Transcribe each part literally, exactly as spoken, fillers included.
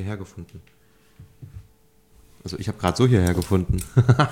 hierher gefunden. Also ich habe gerade so hierher gefunden.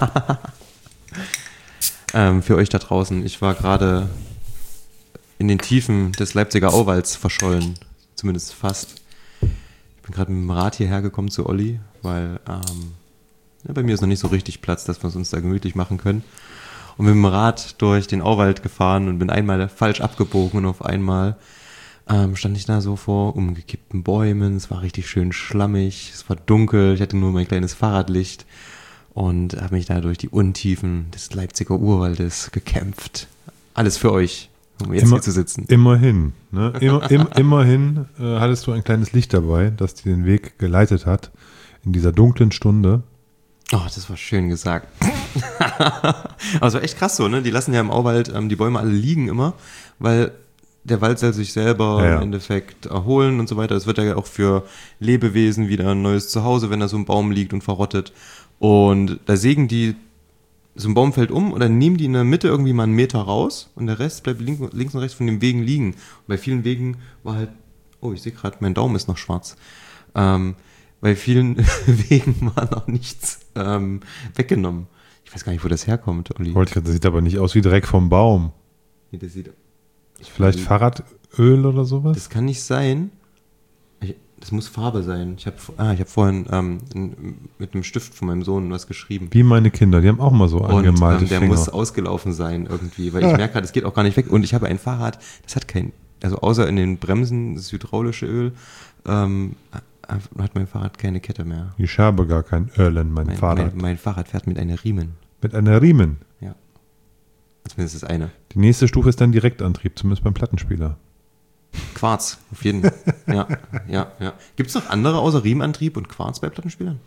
ähm, für euch da draußen. Ich war gerade in den Tiefen des Leipziger Auwalds verschollen. Zumindest fast. Ich bin gerade mit dem Rad hierher gekommen zu Olli, weil ähm, ja, bei mir ist noch nicht so richtig Platz, dass wir es uns da gemütlich machen können. Und mit dem Rad durch den Auwald gefahren und bin einmal falsch abgebogen und auf einmal ähm, stand ich da so vor umgekippten Bäumen. Es war richtig schön schlammig, es war dunkel, ich hatte nur mein kleines Fahrradlicht und habe mich da durch die Untiefen des Leipziger Urwaldes gekämpft. Alles für euch, um jetzt Immer, hier zu sitzen. Immerhin, ne? Immer, im, immerhin äh, hattest du ein kleines Licht dabei, das dir den Weg geleitet hat in dieser dunklen Stunde. Oh, das war schön gesagt. Aber es war echt krass so, ne? Die lassen ja im Auwald ähm, die Bäume alle liegen immer, weil der Wald soll sich selber ja, ja. im Endeffekt erholen und so weiter. Es wird ja auch für Lebewesen wieder ein neues Zuhause, wenn da so ein Baum liegt und verrottet. Und da sägen die, so ein Baum fällt um und dann nehmen die in der Mitte irgendwie mal einen Meter raus und der Rest bleibt links, links und rechts von den Wegen liegen. Und bei vielen Wegen war halt, oh, ich sehe gerade, mein Daumen ist noch schwarz. Ähm, bei vielen Wegen war noch nichts ähm, weggenommen. Ich weiß gar nicht, wo das herkommt, Olli. Das sieht aber nicht aus wie Dreck vom Baum. Nee, das sieht... Vielleicht Fahrradöl oder sowas? Das kann nicht sein. Ich, das muss Farbe sein. Ich habe ah, ich hab vorhin ähm, in, mit einem Stift von meinem Sohn was geschrieben. Wie meine Kinder, die haben auch mal so angemalte Und ähm, der Finger. muss ausgelaufen sein irgendwie, weil ich merke gerade, es geht auch gar nicht weg. Und ich habe ein Fahrrad, das hat kein, also außer in den Bremsen, das hydraulische Öl, ähm, hat mein Fahrrad keine Kette mehr. Ich habe gar kein Öl in meinem mein, Fahrrad. Mein, mein Fahrrad fährt mit einer Riemen. Mit einer Riemen? Ja. Zumindest das eine. Die nächste Stufe ist dann Direktantrieb, zumindest beim Plattenspieler. Quarz, auf jeden Fall. ja, ja, ja. Gibt es noch andere außer Riemenantrieb und Quarz bei Plattenspielern?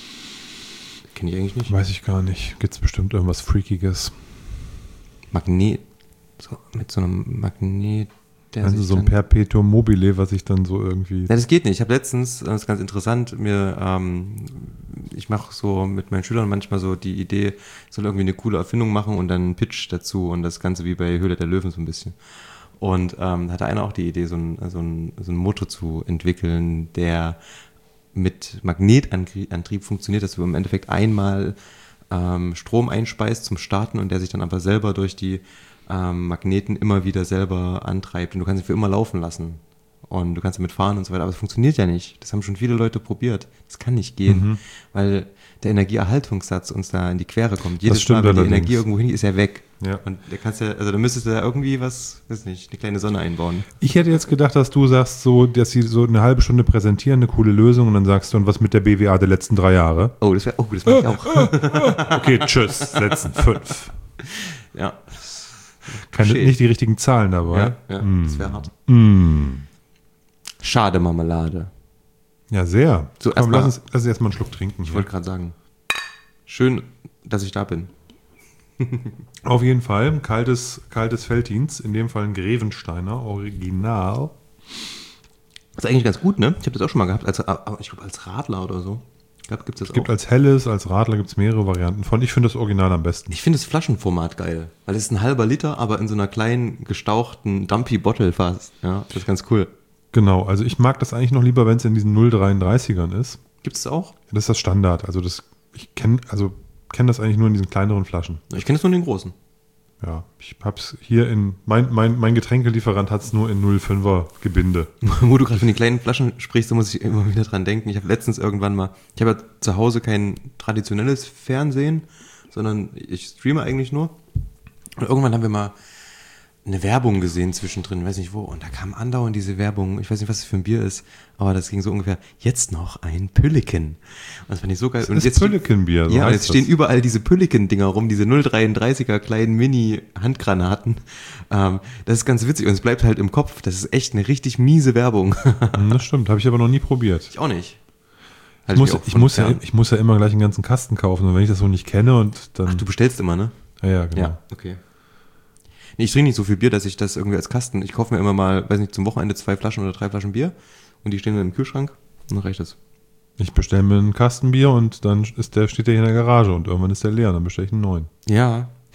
Kenne ich eigentlich nicht. Weiß ich gar nicht. Gibt es bestimmt irgendwas Freakiges? Magnet, so, mit so einem Magnet, der Also sich so ein dann, Perpetuum mobile, was ich dann so irgendwie... Ja, das geht nicht. Ich habe letztens, das ist ganz interessant, mir, ähm, ich mache so mit meinen Schülern manchmal so die Idee, ich soll irgendwie eine coole Erfindung machen und dann einen Pitch dazu und das Ganze wie bei Höhle der Löwen so ein bisschen. Und ähm, hatte einer auch die Idee, so einen so ein, so ein Motor zu entwickeln, der mit Magnetantrieb funktioniert, dass du im Endeffekt einmal ähm, Strom einspeist zum Starten und der sich dann aber selber durch die ähm, Magneten immer wieder selber antreibt und du kannst ihn für immer laufen lassen und du kannst damit fahren und so weiter, aber es funktioniert ja nicht. Das haben schon viele Leute probiert. Das kann nicht gehen, mhm. weil der Energieerhaltungssatz uns da in die Quere kommt. Jedes Mal, wenn die Energie irgendwo hin ist, er weg. Ja. Und der kannst ja, also da müsstest du da irgendwie was, weiß nicht, eine kleine Sonne einbauen. Ich hätte jetzt gedacht, dass du sagst, so, dass sie so eine halbe Stunde präsentieren, eine coole Lösung und dann sagst du, und was mit der B W A der letzten drei Jahre? Oh, das wäre, oh, das mache ich auch. Okay, tschüss, letzten fünf. Ja. Keine, nicht die richtigen Zahlen dabei. Ja, ja mm. das wäre hart. Mm. Schade Marmelade. Ja, sehr. So, Komm, lass uns, lass uns erstmal einen Schluck trinken. Ich wollte gerade sagen. Schön, dass ich da bin. Auf jeden Fall. Kaltes, kaltes Veltins. In dem Fall ein Grevensteiner Original. Das ist eigentlich ganz gut, ne? Ich habe das auch schon mal gehabt. Als, ich glaube, als Radler oder so. Ich glaube, gibt es das es gibt auch. als Helles, als Radler gibt es mehrere Varianten von. Ich finde das Original am besten. Ich finde das Flaschenformat geil. Weil es ist ein halber Liter, aber in so einer kleinen, gestauchten Dumpy-Bottle fast. Ja, das ist ganz cool. Genau, also ich mag das eigentlich noch lieber, wenn es in diesen null dreiunddreißigern ist. Gibt es auch? Das ist das Standard. Also das, ich kenne also kenn das eigentlich nur in diesen kleineren Flaschen. Ich kenne es nur in den großen. Ja, ich hab's hier in, mein, mein, mein Getränkelieferant hat es nur in null Komma fünfer Gebinde. Wo du gerade von den kleinen Flaschen sprichst, da muss ich immer wieder dran denken. Ich habe letztens irgendwann mal, ich habe ja zu Hause kein traditionelles Fernsehen, sondern ich streame eigentlich nur. Und irgendwann haben wir mal eine Werbung gesehen zwischendrin, weiß nicht wo, und da kam andauernd diese Werbung, ich weiß nicht, was das für ein Bier ist, aber das ging so ungefähr, jetzt noch ein Pülliken. Und das fand ich so geil. Das und ist jetzt Pülliken-Bier. So ja, und jetzt stehen das. Überall diese Pülliken-Dinger rum, diese null dreiunddreißiger kleinen Mini-Handgranaten. Ähm, das ist ganz witzig und es bleibt halt im Kopf. Das ist echt eine richtig miese Werbung. Das stimmt, habe ich aber noch nie probiert. Ich auch nicht. Halt ich, muss, ich, muss ja, ich muss ja immer gleich einen ganzen Kasten kaufen und wenn ich das so nicht kenne und dann... Ach, du bestellst immer, ne? Ja, ja, genau. Ja, okay. Nee, ich trinke nicht so viel Bier, dass ich das irgendwie als Kasten, ich kaufe mir immer mal, weiß nicht, zum Wochenende zwei Flaschen oder drei Flaschen Bier und die stehen dann im Kühlschrank und dann reicht das. Ich bestelle mir einen Kasten Bier und dann ist der, steht der hier in der Garage und irgendwann ist der leer und dann bestelle ich einen neuen. Ja,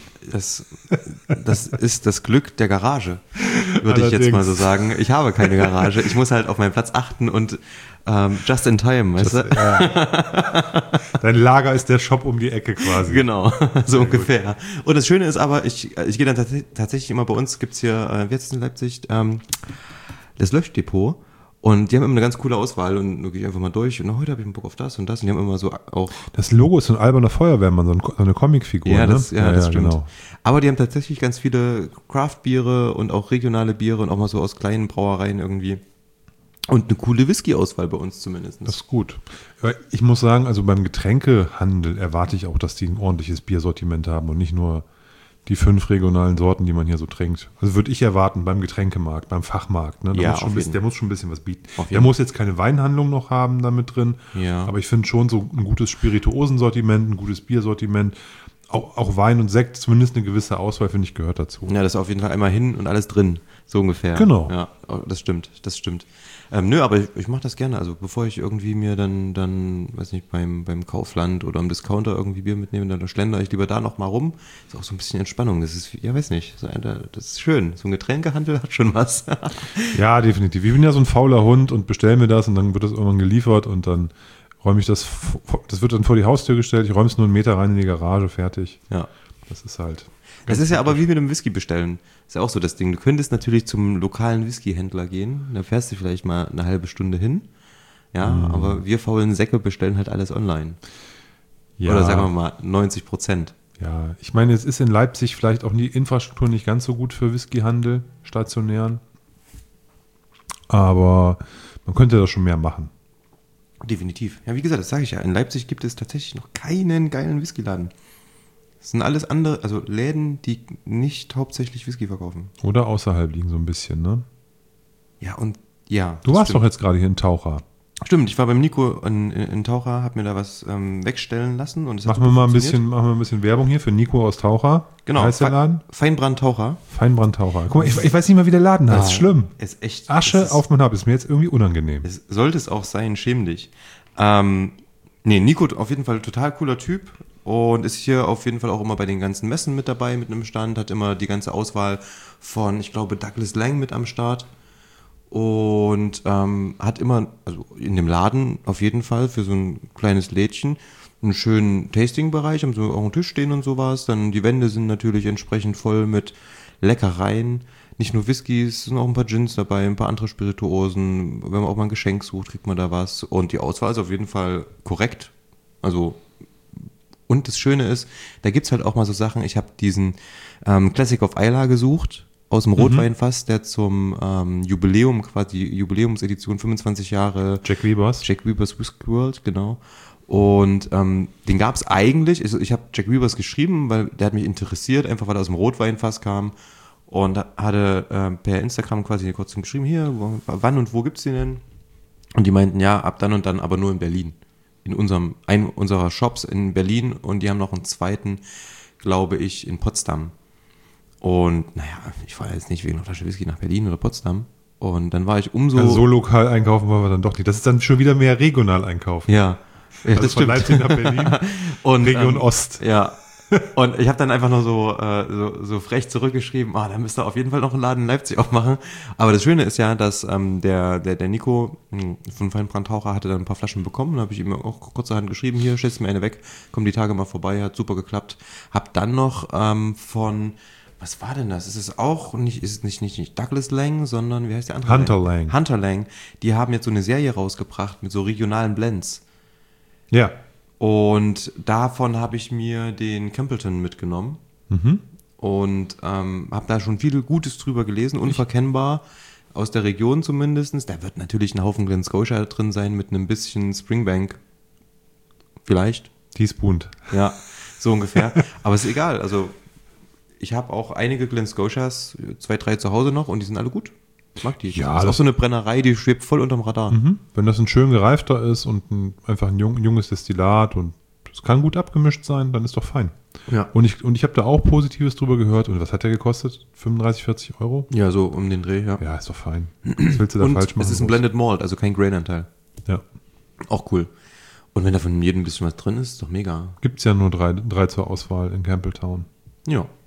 Das, das ist das Glück der Garage, würde ich Allerdings. jetzt mal so sagen. Ich habe keine Garage. Ich muss halt auf meinen Platz achten und ähm, just in time, weißt Das, du? ja. Dein Lager ist der Shop um die Ecke quasi. Genau, so ungefähr. Und das Schöne ist aber, ich, ich gehe dann tats- tatsächlich immer, bei uns gibt's hier, äh, wie heißt es in Leipzig, ähm, das Löschdepot. Und die haben immer eine ganz coole Auswahl und da gehe ich einfach mal durch und heute habe ich einen Bock auf das und das und die haben immer so auch... Das Logo ist so ein alberner Feuerwehrmann, so, ein, so eine Comicfigur. Ja, ne? das, ja, das stimmt. Genau. Aber die haben tatsächlich ganz viele Craft-Biere und auch regionale Biere und auch mal so aus kleinen Brauereien irgendwie. Und eine coole Whisky-Auswahl bei uns zumindest. Das ist gut. Aber ich muss sagen, also beim Getränkehandel erwarte ich auch, dass die ein ordentliches Biersortiment haben und nicht nur die fünf regionalen Sorten, die man hier so trinkt. Also würde ich erwarten beim Getränkemarkt, beim Fachmarkt. Ne? Der, Ja, muss schon auf ein bisschen, jeden. der muss schon ein bisschen was bieten. Auf Der jeden. muss jetzt keine Weinhandlung noch haben damit drin. Ja. Aber ich finde schon so ein gutes Spirituosensortiment, ein gutes Biersortiment, auch, auch Wein und Sekt, zumindest eine gewisse Auswahl, finde ich, gehört dazu. Ja, das ist auf jeden Fall einmal hin und alles drin, so ungefähr. Genau. Ja, das stimmt, das stimmt. Ähm, nö, aber ich, ich mache das gerne. Also bevor ich irgendwie mir dann, dann, weiß nicht, beim, beim Kaufland oder im Discounter irgendwie Bier mitnehme, dann schlender ich lieber da nochmal rum. Ist auch so ein bisschen Entspannung. Das ist, ja, weiß nicht, so ein, das ist schön. So ein Getränkehandel hat schon was. Ja, definitiv. Ich bin ja so ein fauler Hund und bestelle mir das und dann wird das irgendwann geliefert und dann räume ich das, das wird dann vor die Haustür gestellt, ich räume es nur einen Meter rein in die Garage, fertig. Ja. Das ist halt... Das ist ja aber wie mit dem Whisky bestellen. Ist ja auch so das Ding. Du könntest natürlich zum lokalen Whiskyhändler gehen, da fährst du vielleicht mal eine halbe Stunde hin. Ja, Mhm. aber wir faulen Säcke bestellen halt alles online. Ja, Oder sagen wir mal neunzig Prozent. ja, ich meine, es ist in Leipzig vielleicht auch die Infrastruktur nicht ganz so gut für Whiskyhandel, stationären. Aber man könnte da schon mehr machen. Definitiv. Ja, wie gesagt, das sage ich ja. In Leipzig gibt es tatsächlich noch keinen geilen Whiskyladen. Das sind alles andere, also Läden, die nicht hauptsächlich Whisky verkaufen. Oder außerhalb liegen so ein bisschen, ne? Ja, und ja. Du das warst stimmt. doch jetzt gerade hier in Taucher. Stimmt, ich war beim Nico in, in, in Taucher, hab mir da was ähm, wegstellen lassen. Und es hat Machen wir, super mal ein funktioniert. bisschen, machen wir ein bisschen Werbung hier für Nico aus Taucher. Genau, Heißt der Fe- Laden? Feinbrand Taucher. Feinbrand Taucher. Guck mal, ich, ich weiß nicht mal, wie der Laden heißt. Ah, Schlimm. Ist echt. Asche es ist, auf mein Haupt. Ist mir jetzt irgendwie unangenehm. Es sollte es auch sein, schäm dich. Ähm, nee, Nico auf jeden Fall total cooler Typ und ist hier auf jeden Fall auch immer bei den ganzen Messen mit dabei mit einem Stand, hat immer die ganze Auswahl von, ich glaube, Douglas Lang mit am Start und ähm, hat immer, also in dem Laden auf jeden Fall für so ein kleines Lädchen einen schönen Tasting-Bereich, haben so auch einen Tisch stehen und sowas, dann die Wände sind natürlich entsprechend voll mit Leckereien. Nicht nur Whiskys, sind auch ein paar Gins dabei, ein paar andere Spirituosen. Wenn man auch mal ein Geschenk sucht, kriegt man da was. Und die Auswahl ist auf jeden Fall korrekt. Also, und das Schöne ist, da gibt's halt auch mal so Sachen. Ich habe diesen ähm, Classic of Islay gesucht, aus dem Rotweinfass, der zum ähm, Jubiläum, quasi Jubiläumsedition, fünfundzwanzig Jahre Jack Weavers. Jack Weavers Whisky World, genau. Und ähm, den gab es eigentlich, also ich habe Jack Weavers geschrieben, weil der hat mich interessiert, einfach weil er aus dem Rotweinfass kam. Und hatte äh, per Instagram quasi kurz geschrieben, hier, wo, wann und wo gibt's den denn? Und die meinten, ja, ab dann und dann, aber nur in Berlin. In unserem, einem unserer Shops in Berlin und die haben noch einen zweiten, glaube ich, in Potsdam. Und naja, ich fahre jetzt nicht wegen einer Flasche Whisky nach Berlin oder Potsdam. Und dann war ich umso... Also so lokal einkaufen wollen wir dann doch nicht. Das ist dann schon wieder mehr regional einkaufen. ja, ja, Also das von stimmt. Leipzig nach Berlin, Und, Region ähm, Ost. Ja. Und ich habe dann einfach noch so, äh, so, so frech zurückgeschrieben, ah, da müsst ihr auf jeden Fall noch einen Laden in Leipzig aufmachen. Aber das Schöne ist ja, dass ähm, der, der, der Nico mh, von Feinbrand Taucher hatte dann ein paar Flaschen bekommen. Dann habe ich ihm auch kurzerhand geschrieben, hier, schätzt mir eine weg, komm die Tage mal vorbei, hat super geklappt. Hab dann noch ähm, von, was war denn das? Ist es auch nicht, ist es nicht, nicht, nicht Douglas Lang, sondern wie heißt der andere? Hunter Lang. Hunter Lang. Die haben jetzt so eine Serie rausgebracht mit so regionalen Blends. Ja. Und davon habe ich mir den Campbellton mitgenommen Mhm. und ähm, habe da schon viel Gutes drüber gelesen, unverkennbar, aus der Region zumindest. Da wird natürlich ein Haufen Glen Scotia drin sein mit einem bisschen Springbank, vielleicht, Teaspoon. ja, so ungefähr. Aber ist egal, also ich habe auch einige Glen Scotias, zwei, drei zu Hause noch und die sind alle gut. Ich mag die. Ja, das ist auch das- so eine Brennerei, die schwebt voll unterm Radar. Mhm. Wenn das ein schön gereifter ist und ein, einfach ein jung, junges Destillat und es kann gut abgemischt sein, dann ist doch fein. Ja. Und ich, und ich habe da auch Positives drüber gehört. Und was hat der gekostet? fünfunddreißig, vierzig Euro? Ja, so um den Dreh, ja. Ja, ist doch fein. Was willst du da Und falsch machen? es ist ein Blended Malt, also kein Grain-Anteil. Ja. Auch cool. Und wenn da von jedem ein bisschen was drin ist, ist doch mega. Gibt es ja nur drei, drei zur Auswahl in Campbelltown. Ja.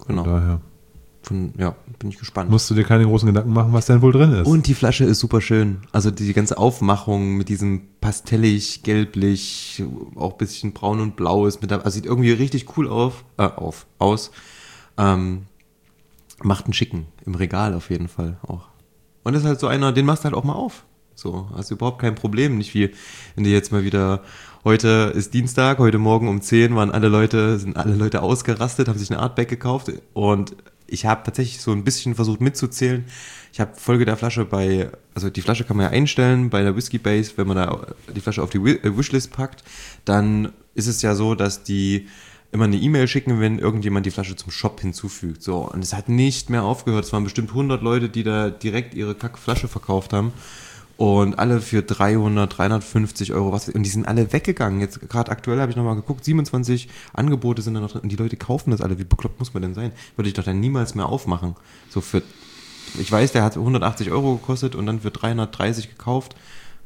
Genau. Von daher. Von, ja, bin ich gespannt. Musst du dir keine großen Gedanken machen, was denn wohl drin ist. Und die Flasche ist super schön. Also die ganze Aufmachung mit diesem pastellig, gelblich, auch ein bisschen braun und blau ist mit der, also sieht irgendwie richtig cool auf, äh, auf, aus. Ähm, macht einen schicken im Regal auf jeden Fall auch. Und ist halt so einer, den machst du halt auch mal auf. So, hast du überhaupt kein Problem. Nicht wie, wenn du jetzt mal wieder, heute ist Dienstag, heute Morgen um zehn waren alle Leute, sind alle Leute ausgerastet, haben sich eine Artback gekauft und ich habe tatsächlich so ein bisschen versucht mitzuzählen. Ich habe Folge der Flasche bei, also die Flasche kann man ja einstellen bei der Whisky Base, wenn man da die Flasche auf die Wishlist packt, dann ist es ja so, dass die immer eine E-Mail schicken, wenn irgendjemand die Flasche zum Shop hinzufügt. So, und es hat nicht mehr aufgehört. Es waren bestimmt hundert Leute, die da direkt ihre Kackflasche verkauft haben. Und alle für dreihundert, dreihundertfünfzig Euro, was, und die sind alle weggegangen. Jetzt gerade aktuell habe ich nochmal geguckt, siebenundzwanzig Angebote sind da noch drin und die Leute kaufen das alle. Wie bekloppt muss man denn sein? Würde ich doch dann niemals mehr aufmachen. So für, ich weiß, der hat hundertachtzig Euro gekostet und dann für dreihundertdreißig gekauft.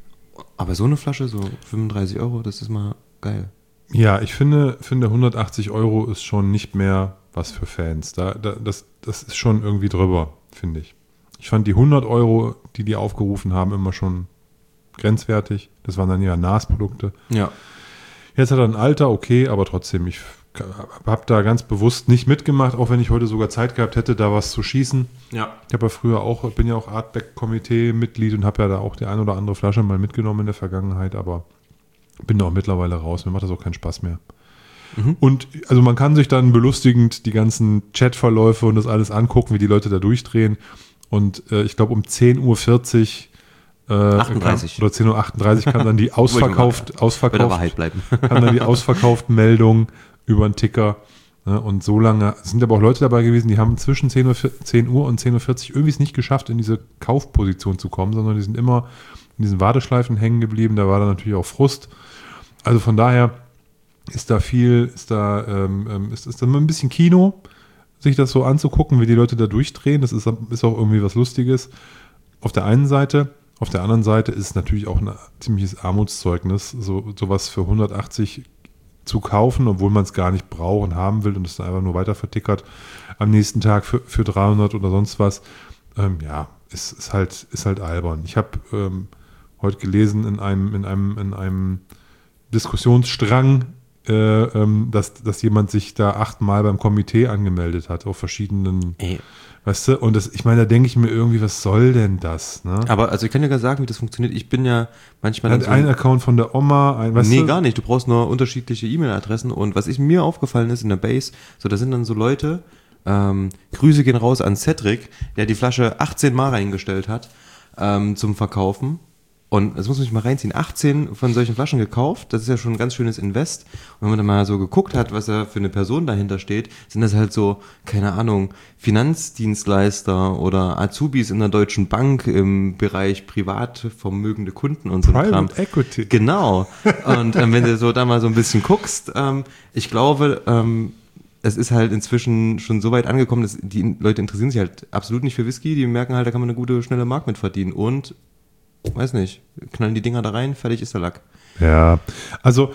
Aber so eine Flasche, so fünfunddreißig Euro, das ist mal geil. Ja, ich finde, finde hundertachtzig Euro ist schon nicht mehr was für Fans. Da, da, das, das ist schon irgendwie drüber, finde ich. Ich fand die hundert Euro, die die aufgerufen haben, immer schon grenzwertig. Das waren dann ja N A S-Produkte. Ja. Jetzt hat er ein Alter, okay, aber trotzdem, ich habe da ganz bewusst nicht mitgemacht, auch wenn ich heute sogar Zeit gehabt hätte, da was zu schießen. Ja. Ich habe ja früher auch, bin ja auch Artback-Komitee-Mitglied und habe ja da auch die ein oder andere Flasche mal mitgenommen in der Vergangenheit, aber bin da auch mittlerweile raus. Mir macht das auch keinen Spaß mehr. Mhm. Und also man kann sich dann belustigend die ganzen Chatverläufe und das alles angucken, wie die Leute da durchdrehen. Und äh, ich glaube um zehn Uhr vierzig äh, achtunddreißig Kam, oder zehn Uhr achtunddreißig kam dann die ausverkauft, ausverkauft, bei der Wahrheit bleiben. kam dann die ausverkauften Meldungen über einen Ticker. Ne, und so lange, es sind aber auch Leute dabei gewesen, die haben zwischen zehn Uhr und zehn Uhr vierzig irgendwie es nicht geschafft, in diese Kaufposition zu kommen, sondern die sind immer in diesen Warteschleifen hängen geblieben. Da war dann natürlich auch Frust. Also von daher ist da viel, ist da, ähm, ist, ist da mal ein bisschen Kino, sich das so anzugucken, wie die Leute da durchdrehen. Das ist, ist auch irgendwie was Lustiges. Auf der einen Seite, auf der anderen Seite ist es natürlich auch ein ziemliches Armutszeugnis, so sowas für hundertachtzig zu kaufen, obwohl man es gar nicht braucht und haben will und es dann einfach nur weiter vertickert. Am nächsten Tag für, für dreihundert oder sonst was. Ähm, ja, ist, ist, halt, ist halt albern. Ich habe ähm, heute gelesen in einem, in einem, in einem Diskussionsstrang, Äh, ähm, dass, dass jemand sich da achtmal beim Komitee angemeldet hat, auf verschiedenen, Ey. weißt du, und das, ich meine, da denke ich mir irgendwie, was soll denn das, ne? Aber also ich kann dir gar sagen, wie das funktioniert. Ich bin ja manchmal Hat dann so ein Account von der Oma, ein, weißt nee, du? gar nicht. Du brauchst nur unterschiedliche E-Mail-Adressen und was ich, mir aufgefallen ist in der Base, so da sind dann so Leute, ähm, Grüße gehen raus an Cedric, der die Flasche achtzehn Mal reingestellt hat ähm, zum Verkaufen. Und das muss man sich mal reinziehen. achtzehn von solchen Flaschen gekauft, das ist ja schon ein ganz schönes Invest. Und wenn man dann mal so geguckt hat, was da für eine Person dahinter steht, sind das halt so, keine Ahnung, Finanzdienstleister oder Azubis in der Deutschen Bank im Bereich privat vermögende Kunden und so ein Kram. Private Equity. Genau. Und ähm, wenn du so da mal so ein bisschen guckst, ähm, ich glaube, ähm, es ist halt inzwischen schon so weit angekommen, dass die Leute interessieren sich halt absolut nicht für Whisky, die merken halt, da kann man eine gute, schnelle Mark mit verdienen und weiß nicht, knallen die Dinger da rein, fertig ist der Lack. Ja, also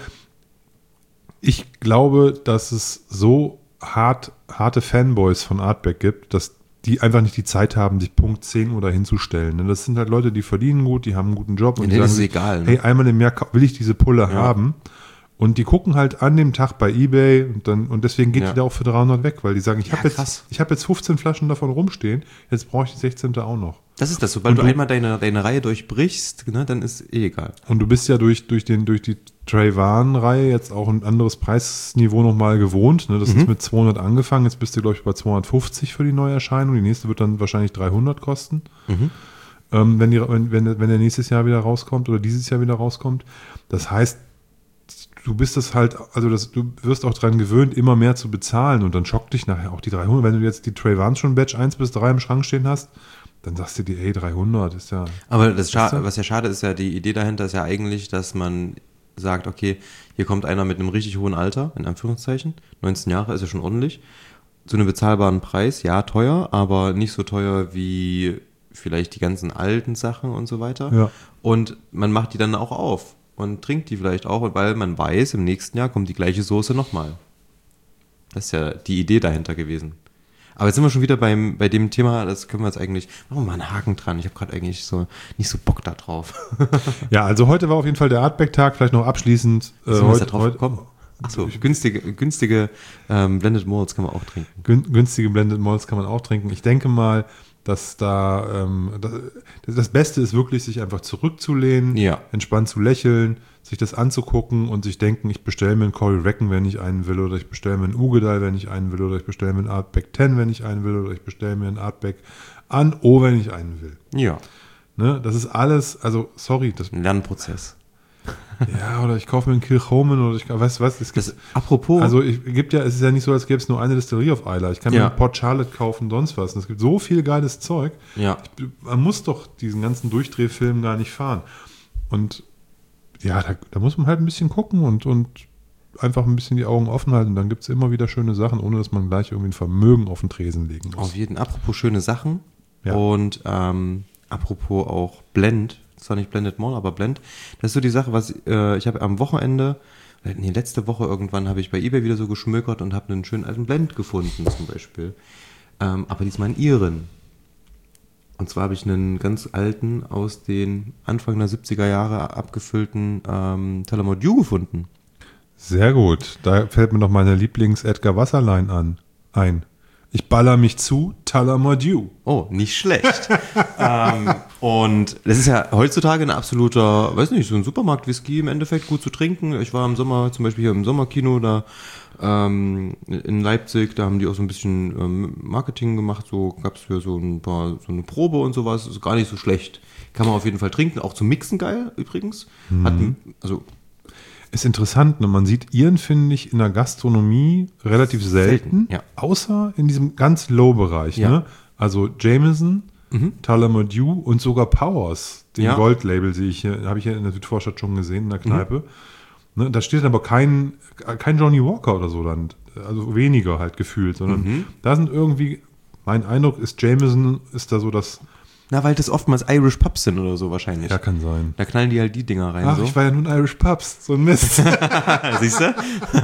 ich glaube, dass es so hart, harte Fanboys von Artback gibt, dass die einfach nicht die Zeit haben, sich Punkt zehn Uhr dahin zu stellen. Das sind halt Leute, die verdienen gut, die haben einen guten Job und ja, die sagen ist sich, egal, ne? hey, einmal im Jahr will ich diese Pulle ja. haben. Und die gucken halt an dem Tag bei eBay und dann und deswegen geht ja. die da auch für dreihundert weg, weil die sagen, ich ja, habe jetzt, ich hab jetzt fünfzehn Flaschen davon rumstehen, jetzt brauche ich die sechzehnte auch noch. Das ist das, sobald du, du einmal deine, deine Reihe durchbrichst, ne, dann ist eh egal. Und du bist ja durch, durch, den, durch die Trayvon-Reihe jetzt auch ein anderes Preisniveau nochmal gewohnt. Ne? Das mhm. ist mit zweihundert angefangen, jetzt bist du, glaube ich, bei zweihundertfünfzig für die Neuerscheinung. Die nächste wird dann wahrscheinlich dreihundert kosten, mhm. ähm, wenn, die, wenn, wenn, wenn der nächstes Jahr wieder rauskommt oder dieses Jahr wieder rauskommt. Das heißt, du bist das halt, also das, du wirst auch dran gewöhnt, immer mehr zu bezahlen und dann schockt dich nachher auch die dreihundert. Wenn du jetzt die Trayvon schon Batch eins bis drei im Schrank stehen hast, dann sagst du dir, ey, dreihundert ist ja... Aber das scha- was ja schade ist, ja die Idee dahinter ist ja eigentlich, dass man sagt, okay, hier kommt einer mit einem richtig hohen Alter, in Anführungszeichen, neunzehn Jahre ist ja schon ordentlich, zu einem bezahlbaren Preis, ja, teuer, aber nicht so teuer wie vielleicht die ganzen alten Sachen und so weiter. Ja. Und man macht die dann auch auf. Und trinkt die vielleicht auch, weil man weiß, im nächsten Jahr kommt die gleiche Soße nochmal. Das ist ja die Idee dahinter gewesen. Aber jetzt sind wir schon wieder beim, bei dem Thema, das können wir jetzt eigentlich, machen wir mal einen Haken dran. Ich habe gerade eigentlich so nicht so Bock da drauf. Ja, also heute war auf jeden Fall der Artback-Tag, vielleicht noch abschließend. Äh, heute, da drauf gekommen? Achso, günstige, günstige ähm, Blended Malts kann man auch trinken. Gün, günstige Blended Malts kann man auch trinken. Ich denke mal, dass da ähm, das, das Beste ist wirklich, sich einfach zurückzulehnen, ja. entspannt zu lächeln, sich das anzugucken und sich denken, ich bestelle mir einen Cory Reckon, wenn ich einen will, oder ich bestelle mir einen Ugadal, wenn ich einen will, oder ich bestelle mir einen Artback zehn, wenn ich einen will, oder ich bestelle mir einen Artback an O, wenn ich einen will. Ja. Ne, das ist alles, also sorry. Das, ein Lernprozess. Ja, oder ich kaufe mir einen Kilchoman oder ich weiß was. Es gibt, das, apropos. Also es gibt ja, es ist ja nicht so, als gäbe es nur eine Distillerie auf Isla. Ich kann ja. mir einen Port Charlotte kaufen, sonst was. Und es gibt so viel geiles Zeug. Ja. Ich, man muss doch diesen ganzen Durchdrehfilm gar nicht fahren. Und ja, da, da muss man halt ein bisschen gucken und, und einfach ein bisschen die Augen offen halten. Dann gibt es immer wieder schöne Sachen, ohne dass man gleich irgendwie ein Vermögen auf den Tresen legen muss. Auf jeden Fall. Apropos schöne Sachen. Ja. Und ähm, apropos auch Blend. Zwar nicht Blended Mall, aber Blend. Das ist so die Sache, was äh, ich habe am Wochenende, nee, letzte Woche irgendwann habe ich bei eBay wieder so geschmökert und habe einen schönen alten Blend gefunden zum Beispiel. Ähm, aber diesmal einen Iren. Und zwar habe ich einen ganz alten, aus den Anfang der siebziger Jahre abgefüllten ähm, Tullamore Dew gefunden. Sehr gut. Da fällt mir noch meine Lieblings-Edgar-Wasserlein an, ein. Ich baller mich zu, Tullamore Dew. Oh, nicht schlecht. ähm, und das ist ja heutzutage ein absoluter, weiß nicht, so ein Supermarkt-Whisky im Endeffekt gut zu trinken. Ich war im Sommer, zum Beispiel hier im Sommerkino, da ähm, in Leipzig, da haben die auch so ein bisschen ähm, Marketing gemacht, so gab es für so ein paar, so eine Probe und sowas, ist gar nicht so schlecht. Kann man auf jeden Fall trinken, auch zum Mixen geil übrigens. Mhm. Hat, also ist interessant, ne? Man sieht Iren, finde ich, in der Gastronomie relativ selten, selten ja. außer in diesem ganz Low-Bereich. Ja. Ne? Also Jameson, mhm. Tullamore Dew und sogar Powers, den ja. Gold-Label sehe ich hier, habe ich hier in der Südvorstadt schon gesehen, in der Kneipe. Mhm. Ne? Da steht aber kein, kein Johnny Walker oder so dann, also weniger halt gefühlt, sondern mhm. da sind irgendwie, mein Eindruck ist, Jameson ist da so das... Na, weil das oftmals Irish Pubs sind oder so wahrscheinlich. Ja, kann sein. Da knallen die halt die Dinger rein. Ach, so. ich war ja nun Irish Pubs, so ein Mist. Siehst du?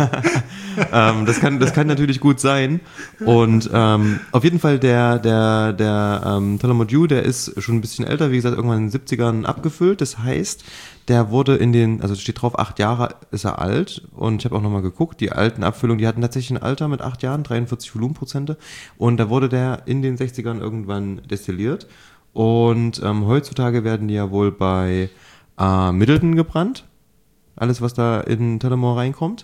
ähm, das, kann, das kann natürlich gut sein. Und ähm, auf jeden Fall der, der, der ähm, Tullamore Dew, der ist schon ein bisschen älter, wie gesagt, irgendwann in den siebzigern abgefüllt. Das heißt, der wurde in den, also steht drauf, acht Jahre ist er alt. Und ich habe auch nochmal geguckt, die alten Abfüllungen, die hatten tatsächlich ein Alter mit acht Jahren, dreiundvierzig Volumenprozente. Und da wurde der in den sechzigern irgendwann destilliert. Und ähm, heutzutage werden die ja wohl bei äh, Middleton gebrannt. Alles, was da in Tullamore reinkommt.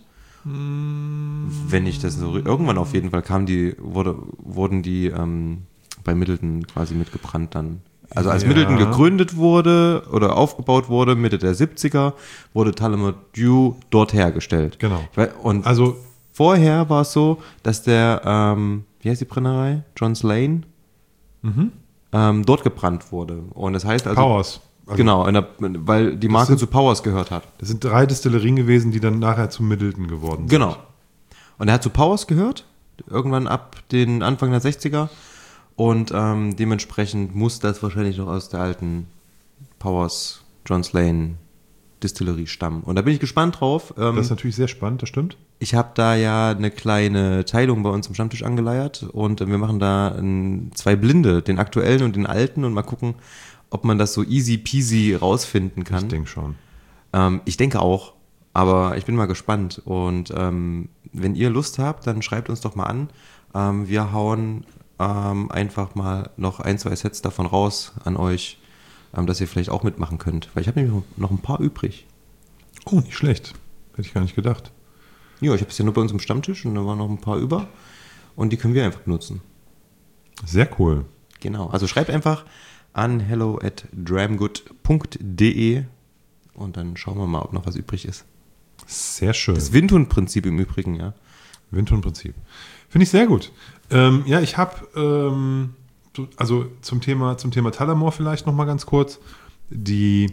Mm. Wenn ich das so... Irgendwann auf jeden Fall kamen die, wurde, wurden die ähm, bei Middleton quasi mitgebrannt dann. Also als ja. Middleton gegründet wurde oder aufgebaut wurde, Mitte der siebziger, wurde Tullamore Dew dort hergestellt. Genau. Und also vorher war es so, dass der, ähm, wie heißt die Brennerei? John's Lane? Mhm. Ähm, dort gebrannt wurde. Und das heißt also... Powers. Also genau, in der, weil die Marke sind, zu Powers gehört hat. Das sind drei Destillerien gewesen, die dann nachher zu Middleton geworden sind. Genau. Und er hat zu Powers gehört, irgendwann ab den Anfang der sechziger. Und ähm, dementsprechend muss das wahrscheinlich noch aus der alten Powers John's Lane Distillerie stammen. Und da bin ich gespannt drauf. Ähm, das ist natürlich sehr spannend, das stimmt. Ich habe da ja eine kleine Teilung bei uns im Stammtisch angeleiert und wir machen da ein, zwei Blinde, den aktuellen und den alten, und mal gucken, ob man das so easy peasy rausfinden kann. Ich denke schon. Ähm, ich denke auch, aber ich bin mal gespannt. Und ähm, wenn ihr Lust habt, dann schreibt uns doch mal an. Ähm, wir hauen ähm, einfach mal noch ein, zwei Sets davon raus an euch, ähm, dass ihr vielleicht auch mitmachen könnt. Weil ich habe nämlich noch ein paar übrig. Oh, nicht schlecht. Hätte ich gar nicht gedacht. Ja, ich habe es ja nur bei uns im Stammtisch und da waren noch ein paar über. Und die können wir einfach benutzen. Sehr cool. Genau. Also schreibt einfach an hello at dramgood punkt de und dann schauen wir mal, ob noch was übrig ist. Sehr schön. Das Windhund-Prinzip im Übrigen, ja. Windhund-Prinzip. Finde ich sehr gut. Ähm, ja, ich habe, ähm, also zum Thema, zum Thema Tullamore vielleicht noch mal ganz kurz. Die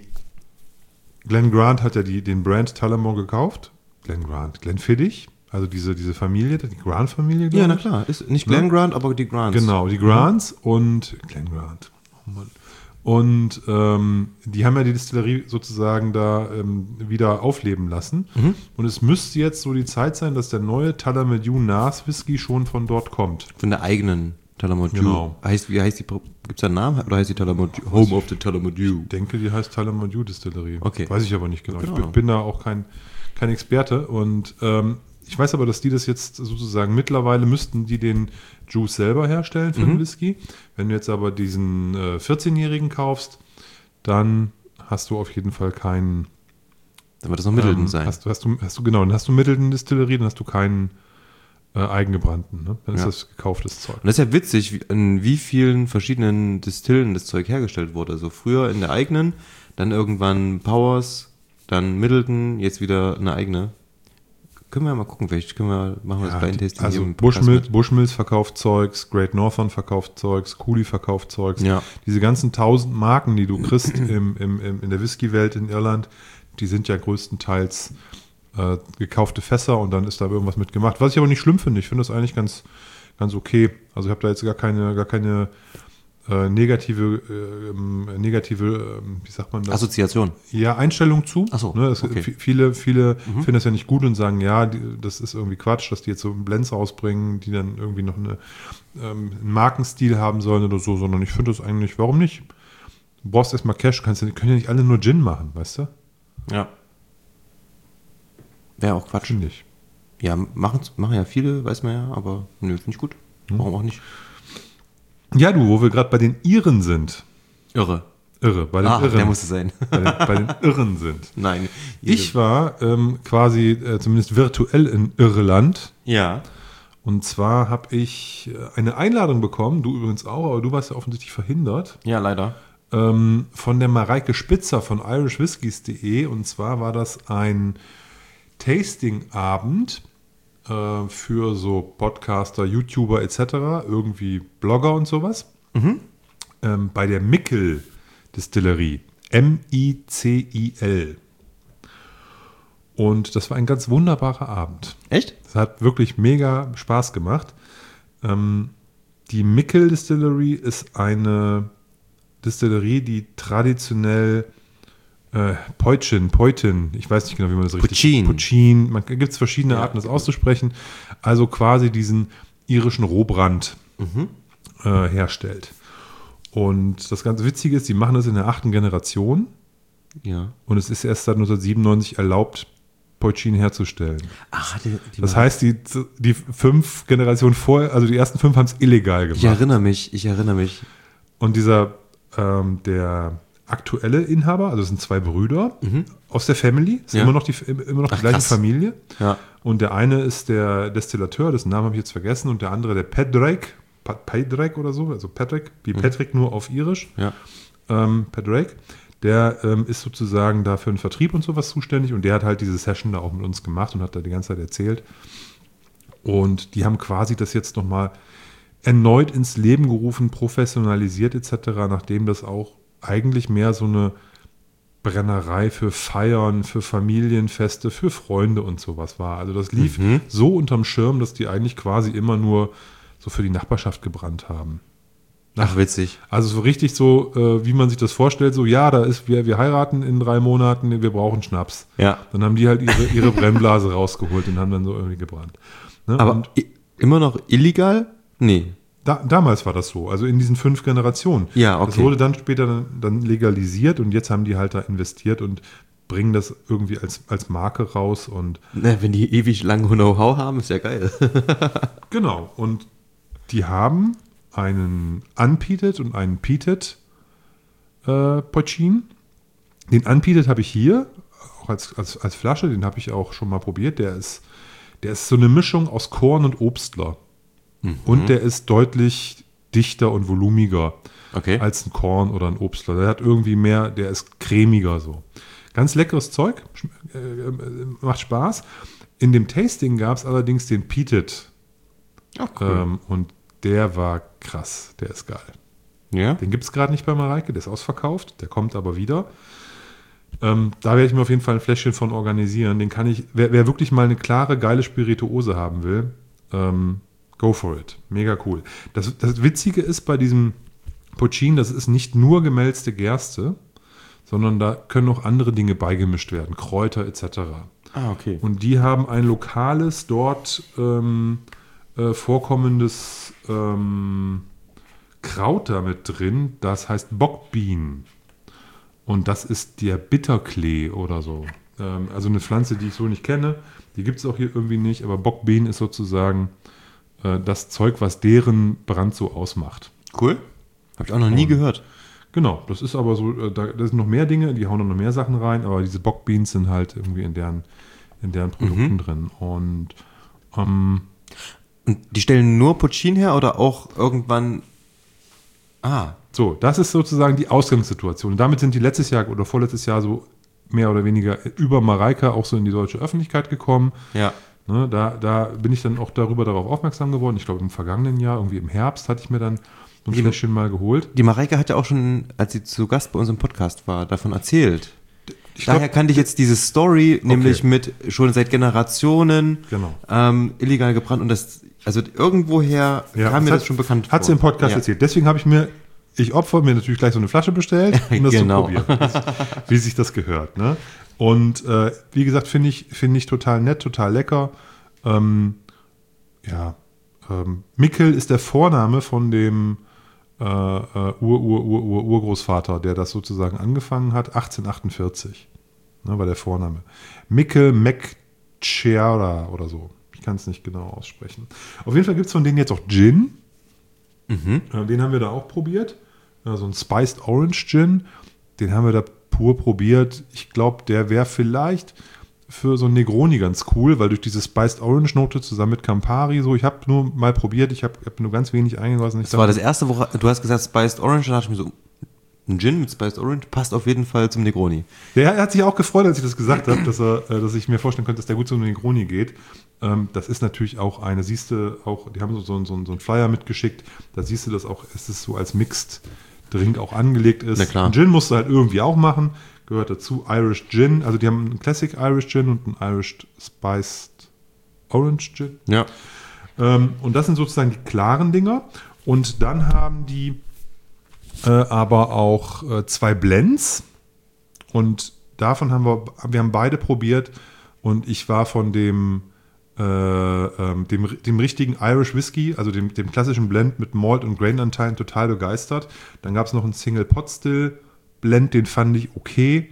Glen Grant hat ja die, den Brand Tullamore gekauft. Glen Grant, Glenfiddich, also diese, diese Familie, die Grant-Familie. Ja, na klar. Ist nicht Glen Grant, aber die Grants. Genau, die Grants mhm. und Glen Grant. Oh Mann. Und ähm, die haben ja die Distillerie sozusagen da ähm, wieder aufleben lassen. Mhm. Und es müsste jetzt so die Zeit sein, dass der neue Tullamore Dew Nas Whisky schon von dort kommt. Von der eigenen Tullamore Dew. Genau. Heißt, wie heißt die, gibt es da einen Namen? Oder heißt die Tullamore Dew? Home of the Tullamore Dew. Ich denke, die heißt Tullamore Dew Distillery. Okay. Weiß ich aber nicht genau. Genau. Ich bin, bin da auch kein, kein Experte. Und ähm, ich weiß aber, dass die das jetzt sozusagen mittlerweile müssten die den Juice selber herstellen für Mhm. den Whisky. Wenn du jetzt aber diesen äh, vierzehnjährigen kaufst, dann hast du auf jeden Fall keinen. Dann wird das noch Middleton ähm, sein. Hast, du- hast du, hast du genau, dann hast du Middleton Distillery, dann hast du keinen äh, eigengebrannten. Ne? Dann ist Ja. das gekauftes Zeug. Und das ist ja witzig, wie- in wie vielen verschiedenen Distillen das Zeug hergestellt wurde. Also früher in der eigenen, dann irgendwann Powers, dann Middleton, jetzt wieder eine eigene. Können wir mal gucken, vielleicht können wir, machen wir das Ja, Blind die, Tasting also hier im Podcast Bushmills, mit. Bushmills verkauft Zeugs, Great Northern verkauft Zeugs, Cooley verkauft Zeugs. Ja. Diese ganzen tausend Marken, die du kriegst im, im, im, in der Whisky-Welt in Irland, die sind ja größtenteils äh, gekaufte Fässer und dann ist da irgendwas mit gemacht. Was ich aber nicht schlimm finde. Ich finde das eigentlich ganz, ganz okay. Also ich habe da jetzt gar keine, gar keine äh, negative, äh, ähm, negative, äh, wie sagt man das? Assoziation. Ja, Einstellung zu. Ach so, ne, es, okay. v- Viele, viele finden das ja nicht gut und sagen, ja, die, das ist irgendwie Quatsch, dass die jetzt so Blends rausbringen, die dann irgendwie noch eine, ähm, einen Markenstil haben sollen oder so, sondern ich finde das eigentlich, warum nicht? Du brauchst erstmal Cash, kannst ja, können ja nicht alle nur Gin machen, weißt du? Ja. Wäre auch Quatsch. Finde ich. Ja, machen, machen ja viele, weiß man ja, aber nö, finde ich gut. Warum auch nicht? Ja, du, wo wir gerade bei den Iren sind. Irre. Irre, bei den Ah, Irren. der musste sein. bei, den, bei den Irren sind. Nein. Ich war ähm, quasi äh, zumindest virtuell in Irland. Ja. Und zwar habe ich äh, eine Einladung bekommen, du übrigens auch, aber du warst ja offensichtlich verhindert, Ja, leider. ähm, von der Mareike Spitzer von irish whiskies punkt de. Und zwar war das ein Tasting-Abend äh, für so Podcaster, YouTuber et cetera, irgendwie Blogger und sowas, ähm, bei der Mickel Distillerie, M I C I L. Und das war ein ganz wunderbarer Abend. Echt? Es hat wirklich mega Spaß gemacht. Ähm, die Mickel Distillery ist eine Distillerie, die traditionell äh, Poitchin, Poitin, ich weiß nicht genau, wie man das richtig Puccin. Puccin, man gibt es verschiedene Ja. Arten, das auszusprechen. Also quasi diesen irischen Rohbrand äh, herstellt. Und das ganz Witzige ist, sie machen das in der achten Generation Ja. und es ist erst seit neunzehnhundertsiebenundneunzig erlaubt, Poitchin herzustellen. Ach, die, die Das heißt, die, die fünf Generationen vorher, also die ersten fünf haben es illegal ich gemacht. erinnere mich, ich erinnere mich. Und dieser, ähm, der aktuelle Inhaber, also es sind zwei Brüder aus der Family, ist Ja. immer noch die, immer noch die Ach, gleiche krass. Familie. Ja. Und der eine ist der Destillateur, dessen Namen habe ich jetzt vergessen, und der andere der Padraig, Pa- Padraig oder so, also Patrick, wie Patrick nur auf Irisch. Ja. ähm, Padraig, der ähm, ist sozusagen da für den Vertrieb und sowas zuständig und der hat halt diese Session da auch mit uns gemacht und hat da die ganze Zeit erzählt. Und die haben quasi das jetzt nochmal erneut ins Leben gerufen, professionalisiert et cetera, nachdem das auch eigentlich mehr so eine Brennerei für Feiern, für Familienfeste, für Freunde und sowas war. Also das lief so unterm Schirm, dass die eigentlich quasi immer nur so für die Nachbarschaft gebrannt haben. Ach, witzig. Also so richtig so, äh, wie man sich das vorstellt, so ja, da ist, wir, wir heiraten in drei Monaten, wir brauchen Schnaps. Ja. Dann haben die halt ihre, ihre Brennblase rausgeholt und haben dann so irgendwie gebrannt. Ne? Aber und i- immer noch illegal? Nee. da, damals war das so, also in diesen fünf Generationen. Ja, okay. Das wurde dann später dann, dann legalisiert und jetzt haben die halt da investiert und bringen das irgendwie als, als Marke raus und Na, wenn die ewig lang Know-how haben, ist ja geil. genau. Und die haben einen Unpeated und einen Peated äh, Poitchin. Den Unpeated habe ich hier, auch als, als, als Flasche, den habe ich auch schon mal probiert. Der ist, der ist so eine Mischung aus Korn und Obstler. Und der ist deutlich dichter und volumiger Okay. als ein Korn oder ein Obstler. Der hat irgendwie mehr, der ist cremiger so. Ganz leckeres Zeug, schm- äh, äh, macht Spaß. In dem Tasting gab es allerdings den Peated. Ach, cool. Ähm, und der war krass, der ist geil. ja? Den gibt es gerade nicht bei Mareike, der ist ausverkauft, der kommt aber wieder. Ähm, da werde ich mir auf jeden Fall ein Fläschchen von organisieren. Den kann ich, wer, wer wirklich mal eine klare, geile Spirituose haben will, ähm, go for it. Mega cool. Das, das Witzige ist bei diesem Poitchin, das ist nicht nur gemälzte Gerste, sondern da können auch andere Dinge beigemischt werden, Kräuter et cetera. Ah, okay. Und die haben ein lokales, dort ähm, äh, vorkommendes ähm, Kraut da mit drin, das heißt Bockbean. Und das ist der Bitterklee oder so. Ähm, also eine Pflanze, die ich so nicht kenne. Die gibt es auch hier irgendwie nicht. Aber Bockbean ist sozusagen äh, das Zeug, was deren Brand so ausmacht. Cool. Habe ich auch noch nie Und, gehört. Genau, das ist aber so, äh, da, da sind noch mehr Dinge, die hauen noch mehr Sachen rein. Aber diese Bockbeans sind halt irgendwie in deren, in deren Produkten mhm. drin. Und ähm, Und die stellen nur Puccin her oder auch irgendwann... Ah. So, das ist sozusagen die Ausgangssituation. Und damit sind die letztes Jahr oder vorletztes Jahr so mehr oder weniger über Mareike auch so in die deutsche Öffentlichkeit gekommen. Ja. Ne, da, da bin ich dann auch darüber darauf aufmerksam geworden. Ich glaube, im vergangenen Jahr, irgendwie im Herbst, hatte ich mir dann so ein die, Fläschchen mal geholt. Die Mareike hat ja auch schon, als sie zu Gast bei uns im Podcast war, davon erzählt. Ich Daher glaub, kannte ich jetzt diese Story, okay. nämlich mit schon seit Generationen genau. ähm, illegal gebrannt und das, also irgendwoher ja, kam mir hat, das schon bekannt vor. Hat sie im Podcast ja. erzählt. Deswegen habe ich mir, ich opfer mir natürlich gleich so eine Flasche bestellt, um das genau. zu probieren, wie sich das gehört. Ne? Und äh, wie gesagt, finde ich, finde ich total nett, total lecker. Ähm, ja, ähm, Mikkel ist der Vorname von dem äh, äh, Ur-Ur-Ur-Urgroßvater, der das sozusagen angefangen hat, achtzehnhundertachtundvierzig. Ne, war der Vorname. Mikkel McChera oder so. Ich kann es nicht genau aussprechen. Auf jeden Fall gibt es von denen jetzt auch Gin. Mhm. Äh, den haben wir da auch probiert. Äh, so ein Spiced Orange Gin. Den haben wir da pur probiert. Ich glaube, der wäre vielleicht für so ein Negroni ganz cool, weil durch diese Spiced Orange Note zusammen mit Campari so, ich habe nur mal probiert, ich habe hab nur ganz wenig eingelassen. Das dachte, war das erste, wo du hast gesagt Spiced Orange, dann dachte ich mir so, ein Gin mit Spiced Orange passt auf jeden Fall zum Negroni. Der hat sich auch gefreut, als ich das gesagt habe, dass, er, dass ich mir vorstellen könnte, dass der gut zum Negroni geht. Ähm, das ist natürlich auch eine, siehst du auch, die haben so, so, so, so einen Flyer mitgeschickt, da siehst du das auch, es ist so als Mixed Drink auch angelegt ist. Na klar. Ein Gin musst du halt irgendwie auch machen, gehört dazu. Irish Gin, also die haben einen Classic Irish Gin und einen Irish Spiced Orange Gin. Ja. Ähm, und das sind sozusagen die klaren Dinger. Und dann haben die äh, aber auch äh, zwei Blends. Und davon haben wir, wir haben beide probiert. Und ich war von dem, äh, ähm, dem, dem richtigen Irish Whisky, also dem, dem klassischen Blend mit Malt und Grainanteilen total begeistert. Dann gab es noch einen Single Pot Still Blend, den fand ich okay.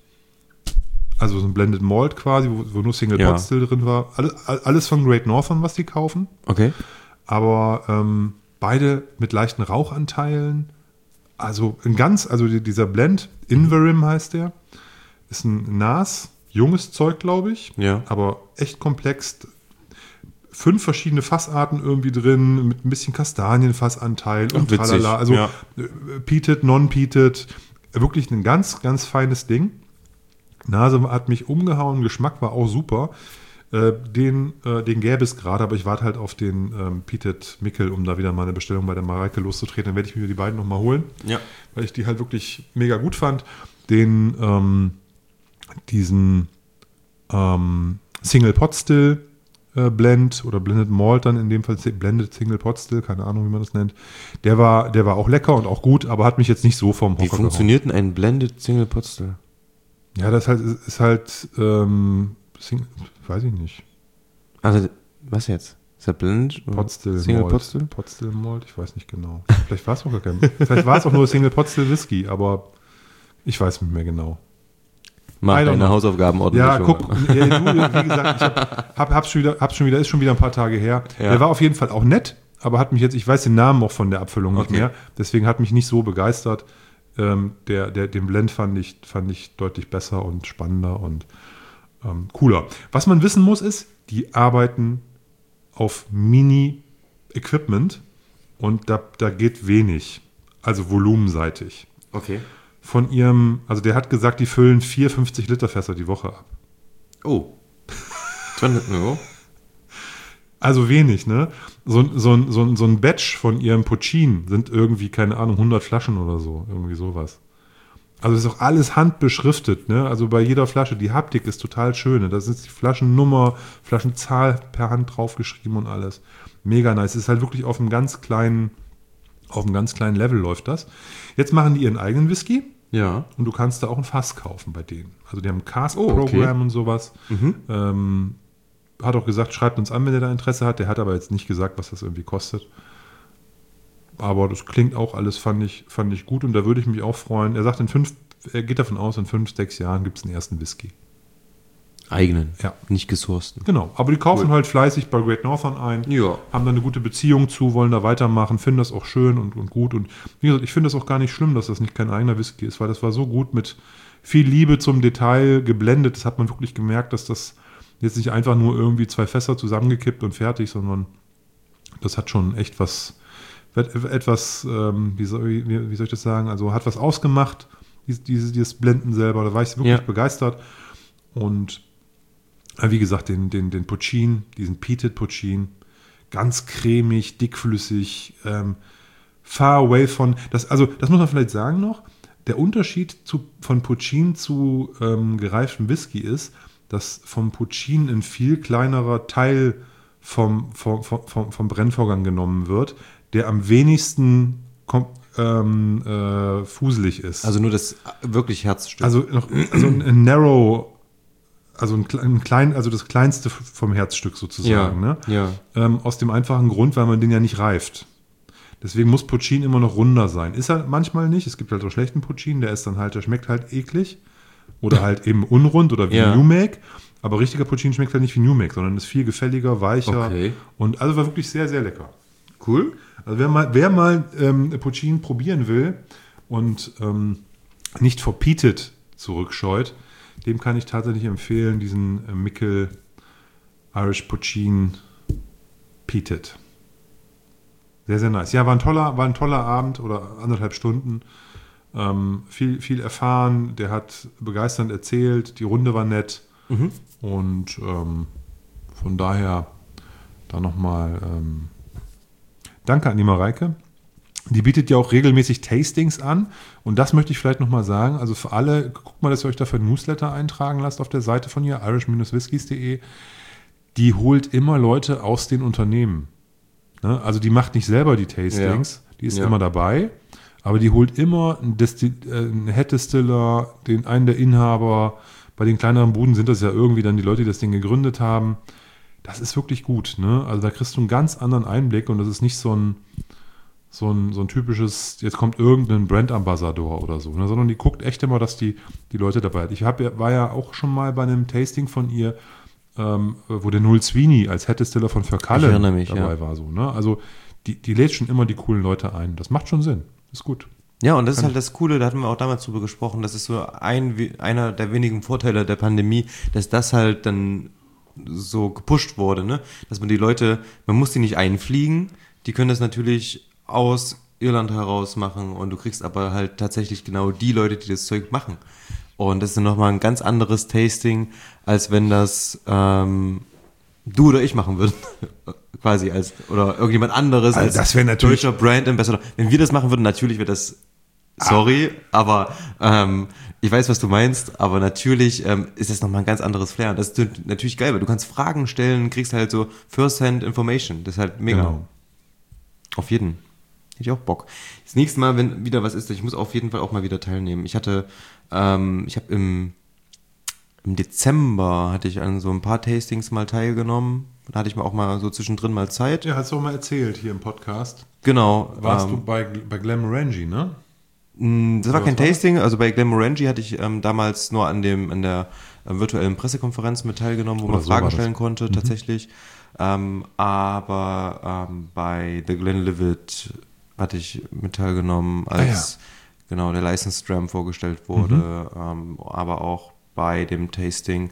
Also so ein Blended Malt quasi, wo, wo nur Single Pot Still drin war. Alles, alles von Great Northern, was die kaufen. Okay. Aber ähm, beide mit leichten Rauchanteilen. Also ein ganz, also dieser Blend, Inverim heißt der, ist ein Nas, junges Zeug, glaube ich. Ja. Aber echt komplex. Fünf verschiedene Fassarten irgendwie drin, mit ein bisschen Kastanienfassanteil und witzig. tralala. Also ja. peated, non-peated. Wirklich ein ganz, ganz feines Ding. Nase hat mich umgehauen, Geschmack war auch super. Äh, den, äh, den gäbe es gerade, aber ich warte halt auf den ähm, Peated Mikkel, um da wieder mal eine Bestellung bei der Mareike loszutreten. Dann werde ich mir die beiden nochmal holen, ja. weil ich die halt wirklich mega gut fand. Den, ähm, diesen ähm, Single Pot Still äh, Blend oder Blended Malt dann in dem Fall, Blended Single Pot Still, keine Ahnung, wie man das nennt. Der war, der war auch lecker und auch gut, aber hat mich jetzt nicht so vom Hocker gehauen. Wie funktioniert denn ein Blended Single Pot Still? Ja, das halt, ist halt, ähm, Single, weiß ich nicht. Also, was jetzt? Ist der Blend? Pot Still Single Malt. Pot Still? Pot Still Malt, ich weiß nicht genau. Vielleicht war es auch gar kein, vielleicht war es auch nur Single Pot Still Whisky, aber ich weiß nicht mehr genau. Mach deine know. Hausaufgaben ordentlich. Ja, guck, ja, du, wie gesagt, ich hab, hab, hab's schon wieder, hab's schon wieder, ist schon wieder ein paar Tage her. Ja. Der war auf jeden Fall auch nett, aber hat mich jetzt, ich weiß den Namen auch von der Abfüllung okay. nicht mehr, deswegen hat mich nicht so begeistert. Ähm, der, der, den Blend fand ich, fand ich deutlich besser und spannender und ähm, cooler. Was man wissen muss ist, die arbeiten auf Mini-Equipment und da, da geht wenig, also volumenseitig. Okay. Von ihrem, also der hat gesagt, die füllen vier fünfzig Liter Fässer die Woche ab. Oh. Also wenig, ne? So, so, so, so ein Batch von ihrem Puccin sind irgendwie, keine Ahnung, hundert Flaschen oder so. Irgendwie sowas. Also ist auch alles handbeschriftet, ne? Also bei jeder Flasche, die Haptik ist total schön. Ne? Da ist die Flaschennummer, Flaschenzahl per Hand draufgeschrieben und alles. Mega nice. Es ist halt wirklich auf einem ganz kleinen, auf einem ganz kleinen Level läuft das. Jetzt machen die ihren eigenen Whisky. Ja. Und du kannst da auch ein Fass kaufen bei denen. Also die haben ein Cask-Programm oh, okay. und sowas. Mhm. Ähm, hat auch gesagt, schreibt uns an, wenn der da Interesse hat. Der hat aber jetzt nicht gesagt, was das irgendwie kostet. aber das klingt auch alles, fand ich, fand ich gut und da würde ich mich auch freuen. Er sagt, in fünf, er geht davon aus, in fünf, sechs Jahren gibt es einen ersten Whisky. Eigenen, ja. Nicht gesourcten. Genau, aber die kaufen cool. halt fleißig bei Great Northern ein, ja. haben da eine gute Beziehung zu, wollen da weitermachen, finden das auch schön und, und gut. Und wie gesagt, ich finde das auch gar nicht schlimm, dass das nicht kein eigener Whisky ist, weil das war so gut mit viel Liebe zum Detail geblendet. Das hat man wirklich gemerkt, dass das jetzt nicht einfach nur irgendwie zwei Fässer zusammengekippt und fertig, sondern das hat schon echt was, etwas, ähm, wie, soll, wie, wie soll ich das sagen, also hat was ausgemacht, dieses, dieses Blenden selber. Da war ich wirklich ja. begeistert. Und wie gesagt, den, den, den Puccin, diesen Peated Puccin, ganz cremig, dickflüssig, ähm, far away von, das, also das muss man vielleicht sagen noch, der Unterschied zu, von Puccin zu ähm, gereiftem Whisky ist, dass vom Puccin ein viel kleinerer Teil vom, vom, vom, vom Brennvorgang genommen wird, der am wenigsten kom, ähm, äh, fuselig ist. Also nur das wirklich Herzstück. Also noch also ein, ein narrow Also ein, ein klein, also das kleinste vom Herzstück sozusagen. Ja, ne? ja. Ähm, aus dem einfachen Grund, weil man den ja nicht reift. Deswegen muss Puccin immer noch runder sein. Ist er manchmal nicht. Es gibt halt auch schlechten Puccin, der ist dann halt, der schmeckt halt eklig. Oder halt eben unrund oder wie ja. New Make. Aber richtiger Puccin schmeckt halt nicht wie New Make, sondern ist viel gefälliger, weicher. Okay. Und also war wirklich sehr, sehr lecker. Cool. Also wer mal, wer mal ähm, Puccin probieren will und ähm, nicht vor Peated zurückscheut, dem kann ich tatsächlich empfehlen, diesen äh, Mikkel Irish Puccin Peated. Sehr, sehr nice. Ja, war ein toller, war ein toller Abend oder anderthalb Stunden. Ähm, viel, viel erfahren. Der hat begeisternd erzählt. Die Runde war nett. Mhm. Und ähm, von daher da nochmal ähm, danke an die Mareike. Die bietet ja auch regelmäßig Tastings an. Und das möchte ich vielleicht nochmal sagen. Also für alle, guckt mal, dass ihr euch dafür ein Newsletter eintragen lasst auf der Seite von ihr, irish dash whiskies punkt de. Die holt immer Leute aus den Unternehmen. Ne? Also die macht nicht selber die Tastings, ja. die ist ja. immer dabei. Aber die holt immer einen, Destil- äh, einen Head-Distiller, den einen der Inhaber. Bei den kleineren Buden sind das ja irgendwie dann die Leute, die das Ding gegründet haben. Das ist wirklich gut. Ne? Also da kriegst du einen ganz anderen Einblick und das ist nicht so ein So ein, so ein typisches, jetzt kommt irgendein Brand-Ambassador oder so, ne? Sondern die guckt echt immer, dass die, die Leute dabei hat. Ich hab, war ja auch schon mal bei einem Tasting von ihr, ähm, wo der Noel Sweeney als Head-Distiller von Verkalle mich, dabei ja. war. So, ne? Also die, die lädt schon immer die coolen Leute ein. Das macht schon Sinn. Ist gut. Ja, und das Kann ist halt das Coole, da hatten wir auch damals drüber gesprochen, das ist so ein, einer der wenigen Vorteile der Pandemie, dass das halt dann so gepusht wurde, ne? Dass man die Leute, man muss die nicht einfliegen, die können das natürlich aus Irland heraus machen und du kriegst aber halt tatsächlich genau die Leute, die das Zeug machen. Und das ist dann nochmal ein ganz anderes Tasting, als wenn das ähm, du oder ich machen würden. Quasi als, oder irgendjemand anderes also als das wäre natürlich deutscher Brand Ambassador. Wenn wir das machen würden, natürlich wäre das, sorry, ah. aber ähm, ich weiß, was du meinst, aber natürlich ähm, ist das nochmal ein ganz anderes Flair. Und das ist natürlich geil, weil du kannst Fragen stellen, kriegst halt so First-Hand Information. Das ist halt mega. Genau. Auf jeden. Hätte ich auch Bock. Das nächste Mal, wenn wieder was ist, ich muss auf jeden Fall auch mal wieder teilnehmen. Ich hatte, ähm, ich habe im, im Dezember hatte ich an so ein paar Tastings mal teilgenommen. Da hatte ich mal auch mal so zwischendrin mal Zeit. Ja, hast du auch mal erzählt hier im Podcast. Genau. Warst ähm, du bei, bei Glenmorangie, ne? Das war Oder kein was war Tasting, also bei Glenmorangie hatte ich ähm, damals nur an dem an der äh, virtuellen Pressekonferenz mit teilgenommen, wo Oder man so Fragen war das. stellen konnte, Mhm. tatsächlich. Ähm, aber ähm, bei The Glenlivet hatte ich mit teilgenommen, als Ah, genau der License Dram vorgestellt wurde, ähm, aber auch bei dem Tasting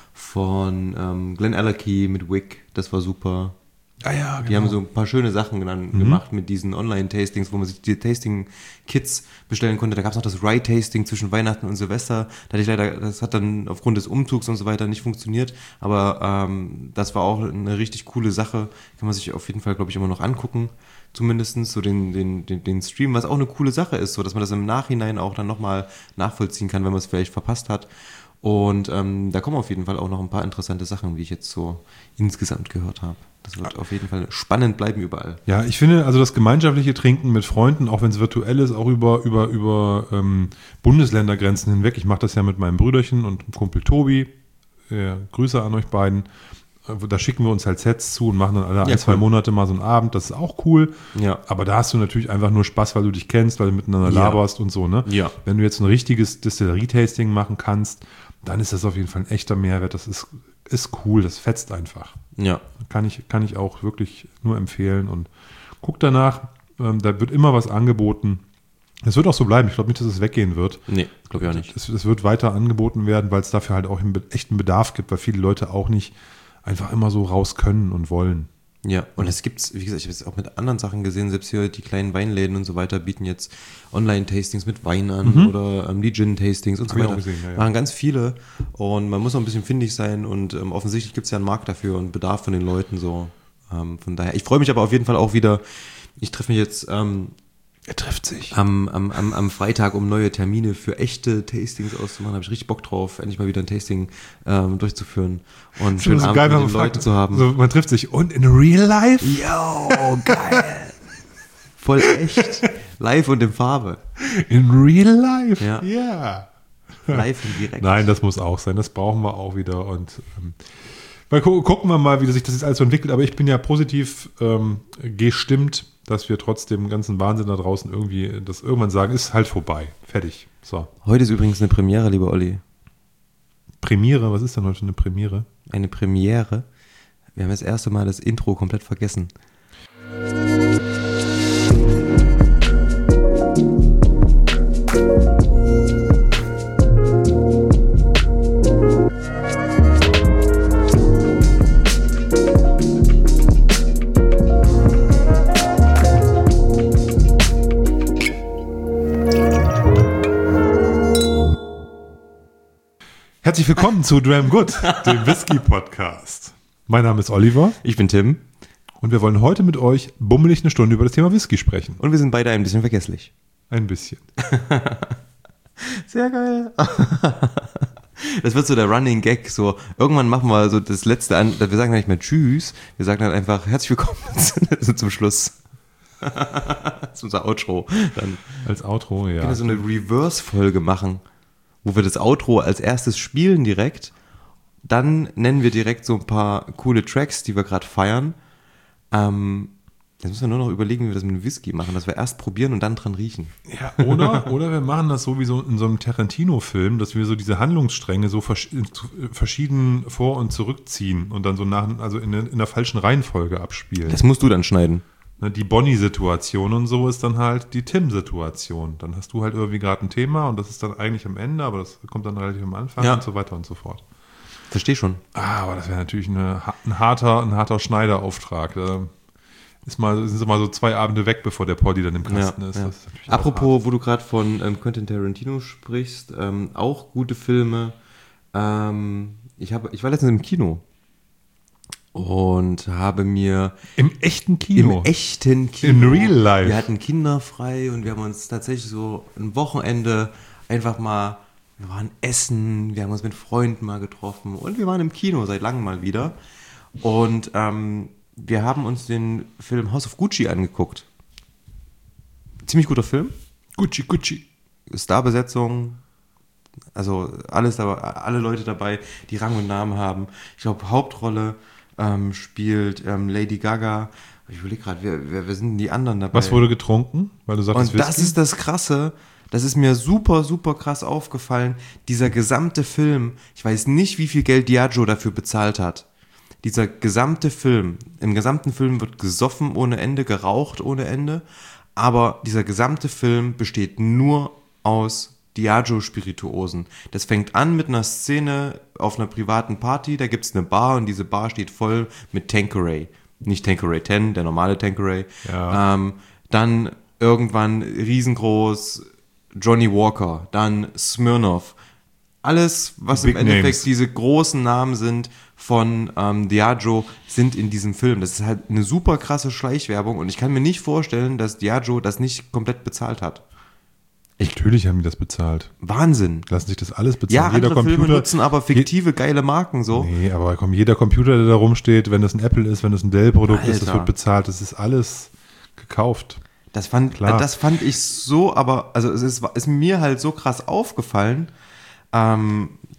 von ähm, Glen Allerkey mit Wick, das war super. Ah ja, genau. Die haben so ein paar schöne Sachen dann Mhm. gemacht mit diesen Online-Tastings, wo man sich die Tasting-Kits bestellen konnte. Da gab es noch das Rye-Tasting zwischen Weihnachten und Silvester. Da hatte ich leider, das hat dann aufgrund des Umzugs und so weiter nicht funktioniert. Aber ähm, das war auch eine richtig coole Sache. Kann man sich auf jeden Fall, glaube ich, immer noch angucken. Zumindestens so den, den, den, den Stream, was auch eine coole Sache ist, so dass man das im Nachhinein auch dann nochmal nachvollziehen kann, wenn man es vielleicht verpasst hat. Und ähm, da kommen auf jeden Fall auch noch ein paar interessante Sachen, wie ich jetzt so insgesamt gehört habe. Das wird auf jeden Fall spannend bleiben überall. Ja, ich finde, also das gemeinschaftliche Trinken mit Freunden, auch wenn es virtuell ist, auch über, über, über ähm, Bundesländergrenzen hinweg. Ich mache das ja mit meinem Brüderchen und dem Kumpel Tobi. Äh, Grüße an euch beiden. Da schicken wir uns halt Sets zu und machen dann alle ein, Ja, zwei cool. Monate mal so einen Abend. Das ist auch cool. Ja. Aber da hast du natürlich einfach nur Spaß, weil du dich kennst, weil du miteinander Ja. laberst und so. Ne? Ja. Wenn du jetzt ein richtiges Distillerie-Tasting machen kannst, dann ist das auf jeden Fall ein echter Mehrwert. Das ist, ist cool, das fetzt einfach. Ja. Kann ich, kann ich auch wirklich nur empfehlen. Und guck danach, ähm, da wird immer was angeboten. Es wird auch so bleiben. Ich glaube nicht, dass es weggehen wird. Nee, glaube ich auch nicht. Es, es wird weiter angeboten werden, weil es dafür halt auch einen be- echten Bedarf gibt, weil viele Leute auch nicht einfach immer so raus können und wollen. Ja, und es gibt's, wie gesagt, ich habe es auch mit anderen Sachen gesehen, selbst hier die kleinen Weinläden und so weiter bieten jetzt Online-Tastings mit Wein an oder ähm, die Gin-Tastings und so Hab ich weiter. auch gesehen, ja, ja. Machen ganz viele und man muss auch ein bisschen findig sein und ähm, offensichtlich gibt es ja einen Markt dafür und Bedarf von den Leuten so. Ähm, von daher, ich freue mich aber auf jeden Fall auch wieder, ich treffe mich jetzt ähm, Er trifft sich. am, am, am, am Freitag, um neue Termine für echte Tastings auszumachen. Da habe ich richtig Bock drauf, endlich mal wieder ein Tasting ähm, durchzuführen und einen schönen Abend mit den man Leuten fragt, zu haben. So, man trifft sich und in real life? Yo, geil. Voll echt. Live und in Farbe. In real life? Ja. Ja. Live und direkt. Nein, das muss auch sein. Das brauchen wir auch wieder. Und ähm, mal gu gucken wir mal, wie sich das jetzt alles so entwickelt. Aber ich bin ja positiv ähm, gestimmt, dass wir trotz dem ganzen Wahnsinn da draußen irgendwie das irgendwann sagen, ist halt vorbei. Fertig. So. Heute ist übrigens eine Premiere, lieber Olli. Premiere, was ist denn heute eine Premiere? Eine Premiere. Wir haben das erste Mal das Intro komplett vergessen. Herzlich willkommen zu Dram Good, dem Whisky-Podcast. Mein Name ist Oliver Ich bin Tim und wir wollen heute mit euch bummelig eine Stunde über das Thema Whisky sprechen. und wir sind beide ein bisschen vergesslich. Ein bisschen. Sehr geil. Das wird so der Running Gag. So, irgendwann machen wir so das letzte an. Wir sagen dann nicht mehr Tschüss. Wir sagen dann einfach herzlich willkommen so zum Schluss. Das ist unser Outro. Dann Als Outro, ja. können wir so eine Reverse-Folge machen, wo wir das Outro als erstes spielen direkt. Dann nennen wir direkt so ein paar coole Tracks, die wir gerade feiern. Ähm, jetzt müssen wir nur noch überlegen, wie wir das mit dem Whisky machen, dass wir erst probieren und dann dran riechen. Ja, oder, oder wir machen das so wie so in so einem Tarantino-Film, dass wir so diese Handlungsstränge so versch verschieden vor- und zurückziehen und dann so nach, also in, in der falschen Reihenfolge abspielen. Das musst du dann schneiden. Ne, die Bonnie-Situation und so ist dann halt die Tim-Situation. Dann hast du halt irgendwie gerade ein Thema und das ist dann eigentlich am Ende, aber das kommt dann relativ am Anfang Ja. und so weiter und so fort. Versteh schon. Ah, aber das wäre natürlich eine, ein harter, ein harter Schneiderauftrag. Da ist mal, sind mal so zwei Abende weg, bevor der Poddy dann im Kasten Ja, ist. ja. Das ist natürlich auch Apropos, wo du gerade von ähm, Quentin Tarantino sprichst, ähm, auch gute Filme. Ähm, ich, habe, ich war letztens im Kino und habe mir Im echten Kino. im echten Kino, In real life. wir hatten Kinder frei und wir haben uns tatsächlich so ein Wochenende einfach mal, wir waren essen, wir haben uns mit Freunden mal getroffen und wir waren im Kino seit langem mal wieder und ähm, wir haben uns den Film House of Gucci angeguckt. Ziemlich guter Film. Gucci, Gucci. Starbesetzung, also alles dabei, alle Leute dabei, die Rang und Namen haben. Ich glaube, Hauptrolle ähm, spielt ähm, Lady Gaga. Ich überlege gerade, wer, wer, wer sind denn die anderen dabei? Was wurde getrunken? Weil du sagtest, Und das Whisky? ist das Krasse. Das ist mir super, super krass aufgefallen. Dieser gesamte Film, ich weiß nicht, wie viel Geld Diageo dafür bezahlt hat. Dieser gesamte Film, im gesamten Film wird gesoffen ohne Ende, geraucht ohne Ende, aber dieser gesamte Film besteht nur aus Diageo-Spirituosen. Das fängt an mit einer Szene auf einer privaten Party, da gibt es eine Bar und diese Bar steht voll mit Tanqueray. Nicht Tanqueray zehn, der normale Tanqueray. Ja. Ähm, dann irgendwann riesengroß Johnny Walker, dann Smirnoff. Alles, was Big im Endeffekt Names. diese großen Namen sind von ähm, Diageo, sind in diesem Film. Das ist halt eine super krasse Schleichwerbung und ich kann mir nicht vorstellen, dass Diageo das nicht komplett bezahlt hat. Natürlich haben die das bezahlt. Wahnsinn. Lassen sich das alles bezahlen. Ja, andere Filme nutzen aber fiktive, geile Marken so. Nee, aber komm, jeder Computer, der da rumsteht, wenn das ein Apple ist, wenn das ein Dell-Produkt ist, das Alter. wird bezahlt. Das ist alles gekauft. Das fand, Klar. das fand ich so, aber, also es ist, ist mir halt so krass aufgefallen, ähm,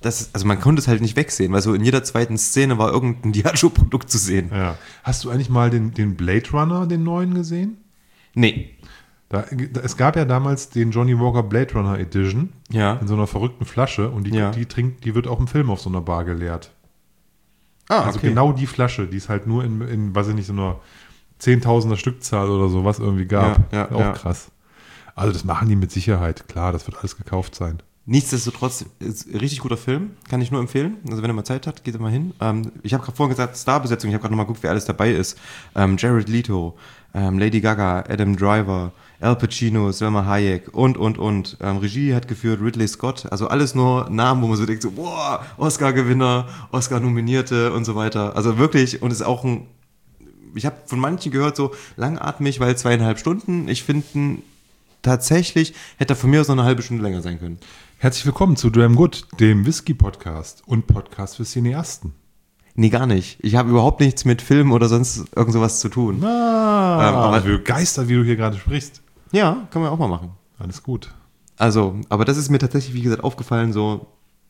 das, also man konnte es halt nicht wegsehen, weil so in jeder zweiten Szene war irgendein Diageo-Produkt zu sehen. Ja. Hast du eigentlich mal den, den Blade Runner, den neuen, gesehen? Nee. Da, es gab ja damals den Johnny Walker Blade Runner Edition Ja. in so einer verrückten Flasche und die, Ja. die trinkt, die wird auch im Film auf so einer Bar geleert. Ah, Also okay. genau die Flasche, die es halt nur in, in weiß ich nicht, so einer Zehntausender Stückzahl oder so was irgendwie gab. Ja, ja, auch ja. krass. Also das machen die mit Sicherheit, klar, das wird alles gekauft sein. Nichtsdestotrotz ist ein richtig guter Film, kann ich nur empfehlen. Also wenn ihr mal Zeit habt, geht mal hin. Ähm, ich habe gerade vorhin gesagt, Starbesetzung, ich habe gerade nochmal geguckt, wer alles dabei ist. Ähm, Jared Leto, ähm, Lady Gaga, Adam Driver, Al Pacino, Selma Hayek und, und, und. Ähm, Regie hat geführt Ridley Scott. Also alles nur Namen, wo man so denkt, so, boah, Oscar-Gewinner, Oscar-Nominierte und so weiter. Also wirklich, und es ist auch ein, ich habe von manchen gehört, so langatmig, weil zweieinhalb Stunden. Ich finde, tatsächlich hätte er von mir aus noch eine halbe Stunde länger sein können. Herzlich willkommen zu Dram Good, dem Whisky-Podcast und Podcast für Cineasten. Nee, gar nicht. Ich habe überhaupt nichts mit Film oder sonst irgend sowas zu tun. Ah, Ähm, aber- aber wie begeistert, wie du hier gerade sprichst. Ja, kann man auch mal machen. Alles gut. Also, aber das ist mir tatsächlich, wie gesagt, aufgefallen, so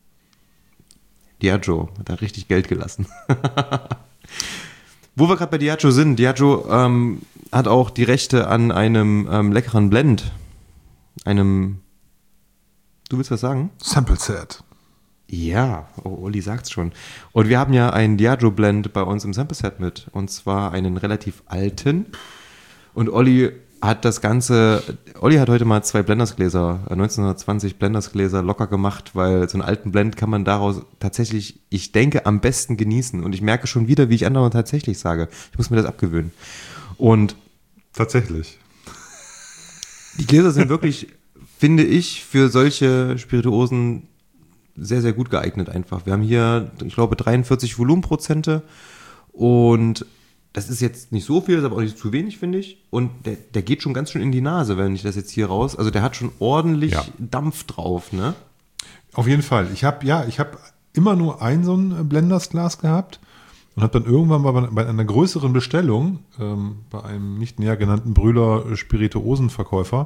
Diageo hat da richtig Geld gelassen. Wo wir gerade bei Diageo sind, Diageo ähm, hat auch die Rechte an einem ähm, leckeren Blend. Einem, du willst was sagen? Sample Set. Ja, oh, Olli sagt's schon. Und wir haben ja einen Diageo Blend bei uns im Sample Set mit. Und zwar einen relativ alten. Und Olli hat das Ganze, Olli hat heute mal zwei Blendersgläser, neunzehnhundertzwanzig Blendersgläser locker gemacht, weil so einen alten Blend kann man daraus tatsächlich, ich denke, am besten genießen. Und ich merke schon wieder, wie ich andauernd tatsächlich sage. Ich muss mir das abgewöhnen. Und Tatsächlich. die Gläser sind wirklich, finde ich, für solche Spirituosen sehr, sehr gut geeignet einfach. Wir haben hier, ich glaube, dreiundvierzig Volumenprozente und das ist jetzt nicht so viel, ist aber auch nicht zu wenig, finde ich. Und der, der geht schon ganz schön in die Nase, wenn ich das jetzt hier raus, also der hat schon ordentlich Ja. Dampf drauf, ne? Auf jeden Fall. Ich habe ja, ich habe immer nur ein so ein Blendersglas gehabt und habe dann irgendwann mal bei, bei einer größeren Bestellung ähm, bei einem nicht näher genannten Brüder Spirituosenverkäufer.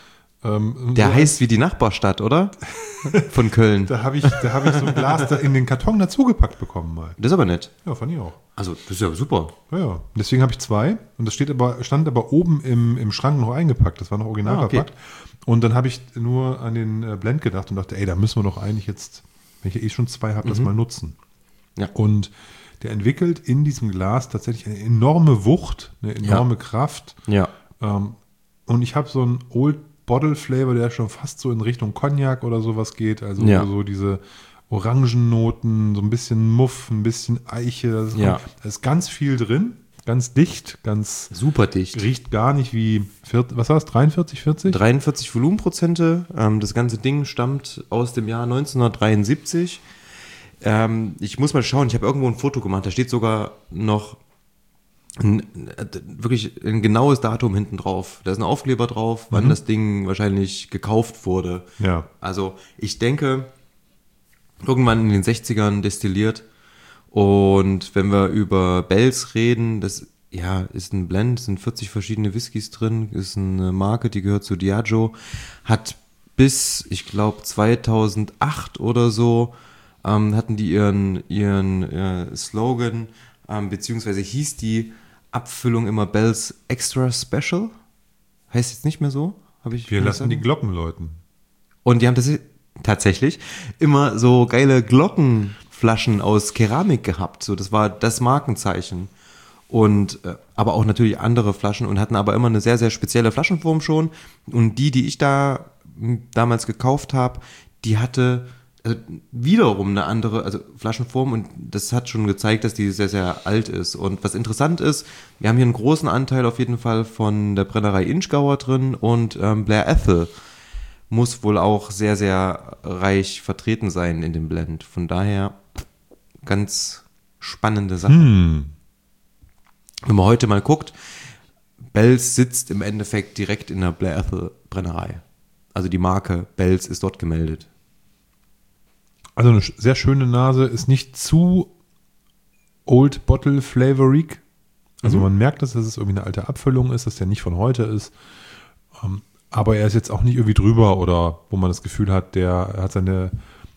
Ähm, Der so heißt wie die Nachbarstadt, oder? Von Köln. Da habe ich, da hab ich so ein Glas da in den Karton dazugepackt bekommen mal. Das ist aber nett. Ja, fand ich auch. Also, das ist ja super. Ja, ja. Deswegen habe ich zwei und das steht aber, stand aber oben im, im Schrank noch eingepackt. Das war noch original Ah, okay. verpackt. Und dann habe ich nur an den äh, Blend gedacht und dachte, ey, da müssen wir doch eigentlich jetzt, wenn ich ja eh schon zwei habe, das mal nutzen. Ja. Und der entwickelt in diesem Glas tatsächlich eine enorme Wucht, eine enorme Kraft. Ja. Ähm, und ich habe so einen Old Bottle Flavor, der schon fast so in Richtung Cognac oder sowas geht. Also Ja. so diese Orangennoten, so ein bisschen Muff, ein bisschen Eiche. Das ist, Ja. da ist ganz viel drin, ganz dicht, ganz Super dicht. riecht gar nicht wie, vierzig, was war es, dreiundvierzig, vierzig? dreiundvierzig Volumenprozente. Ähm, das ganze Ding stammt aus dem Jahr neunzehnhundertdreiundsiebzig. Ähm, ich muss mal schauen, ich habe irgendwo ein Foto gemacht, da steht sogar noch ein, wirklich ein genaues Datum hinten drauf. Da ist ein Aufkleber drauf, wann das Ding wahrscheinlich gekauft wurde. Ja. Also ich denke, irgendwann in den sechzigern destilliert. Und wenn wir über Bells reden, das ja, ist ein Blend, sind vierzig verschiedene Whiskys drin, ist eine Marke, die gehört zu Diageo, hat bis, ich glaube, zweitausendacht oder so, ähm, hatten die ihren, ihren äh, Slogan, ähm, beziehungsweise hieß die Abfüllung immer Bells Extra Special. Heißt jetzt nicht mehr so? Hab ich Wir kann ich lassen die sagen? Glocken läuten. Und die haben das tatsächlich immer so geile Glockenflaschen aus Keramik gehabt. So, das war das Markenzeichen. Und äh, aber auch natürlich andere Flaschen und hatten aber immer eine sehr, sehr spezielle Flaschenform schon. Und die, die ich da m, damals gekauft habe, die hatte also wiederum eine andere, also Flaschenform, und das hat schon gezeigt, dass die sehr, sehr alt ist. Und was interessant ist, wir haben hier einen großen Anteil auf jeden Fall von der Brennerei Inchgauer drin und ähm, Blair Ethel muss wohl auch sehr, sehr reich vertreten sein in dem Blend. Von daher ganz spannende Sache. Hm. Wenn man heute mal guckt, Bells sitzt im Endeffekt direkt in der Blair Ethel Brennerei. Also die Marke Bells ist dort gemeldet. Also eine sch- sehr schöne Nase, ist nicht zu Old Bottle Flavorig. Also Mhm. man merkt, dass es irgendwie eine alte Abfüllung ist, dass der nicht von heute ist. Ähm, aber er ist jetzt auch nicht irgendwie drüber oder wo man das Gefühl hat, der hat seine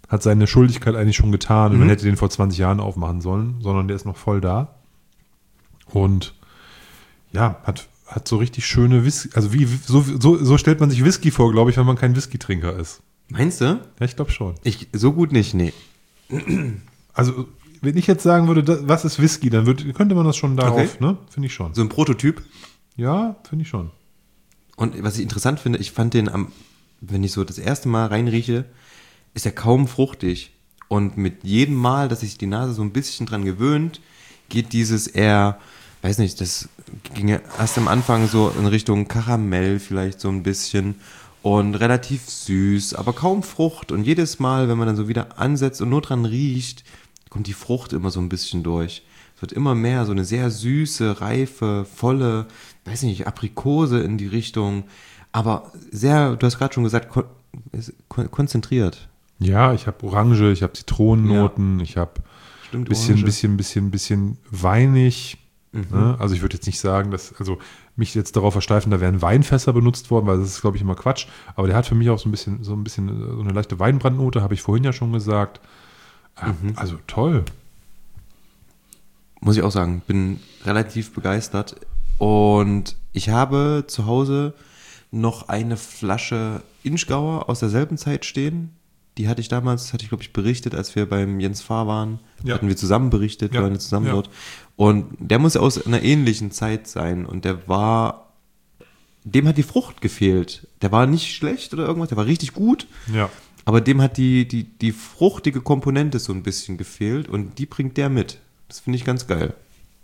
hat seine Schuldigkeit eigentlich schon getan und Mhm. man hätte den vor zwanzig Jahren aufmachen sollen, sondern der ist noch voll da. Und ja, hat, hat so richtig schöne Whisky, also wie, so, so, so stellt man sich Whisky vor, glaube ich, wenn man kein Whisky-Trinker ist. Meinst du? Ja, ich glaube schon. Ich, so gut nicht, nee. Also, wenn ich jetzt sagen würde, das, was ist Whisky, dann würde, könnte man das schon darauf, Okay. ne? Finde ich schon. So ein Prototyp. Ja, finde ich schon. Und was ich interessant finde, ich fand den am, wenn ich so das erste Mal reinrieche, ist er kaum fruchtig. Und mit jedem Mal, dass sich die Nase so ein bisschen dran gewöhnt, geht dieses eher, weiß nicht, das ging ja erst am Anfang so in Richtung Karamell vielleicht so ein bisschen und relativ süß, aber kaum Frucht. Und jedes Mal, wenn man dann so wieder ansetzt und nur dran riecht, kommt die Frucht immer so ein bisschen durch. Es wird immer mehr so eine sehr süße, reife, volle, weiß nicht, Aprikose in die Richtung, aber sehr, du hast gerade schon gesagt, kon kon konzentriert. Ja, ich habe Orange, ich habe Zitronennoten, ich habe Stimmt, bisschen, Orange. bisschen, bisschen, bisschen weinig. Mhm. Ne? Also ich würde jetzt nicht sagen, dass, also mich jetzt darauf versteifen, da wären Weinfässer benutzt worden, weil das ist, glaube ich, immer Quatsch. Aber der hat für mich auch so ein bisschen, so ein bisschen so eine leichte Weinbrandnote, habe ich vorhin ja schon gesagt. Ah, Mhm. Also toll. Muss ich auch sagen, bin relativ begeistert. Und ich habe zu Hause noch eine Flasche Inchgauer aus derselben Zeit stehen. Die hatte ich damals, hatte ich glaube ich berichtet, als wir beim Jens Fahr waren. Ja. Hatten wir zusammen berichtet, Ja. waren wir zusammen Ja. dort. Und der muss aus einer ähnlichen Zeit sein. Und der war, dem hat die Frucht gefehlt. Der war nicht schlecht oder irgendwas, der war richtig gut. Ja. Aber dem hat die, die, die fruchtige Komponente so ein bisschen gefehlt. Und die bringt der mit. Das finde ich ganz geil.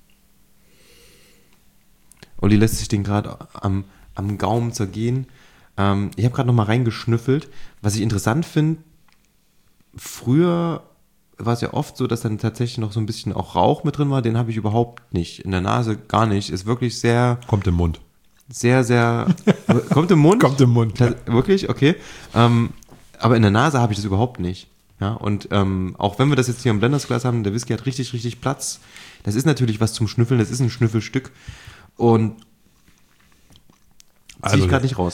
Olli lässt sich den gerade am, am Gaumen zergehen. Ähm, ich habe gerade noch mal reingeschnüffelt. Was ich interessant finde, früher war es ja oft so, dass dann tatsächlich noch so ein bisschen auch Rauch mit drin war. Den habe ich überhaupt nicht. In der Nase gar nicht. Ist wirklich sehr, Kommt im Mund. sehr, sehr... Kommt im Mund? Kommt im Mund. Tats- Wirklich? Okay. Ähm, aber in der Nase habe ich das überhaupt nicht. Ja, und ähm, auch wenn wir das jetzt hier im Blendersglas haben, der Whisky hat richtig, richtig Platz. Das ist natürlich was zum Schnüffeln. Das ist ein Schnüffelstück. Und ziehe Also ich gerade nicht raus.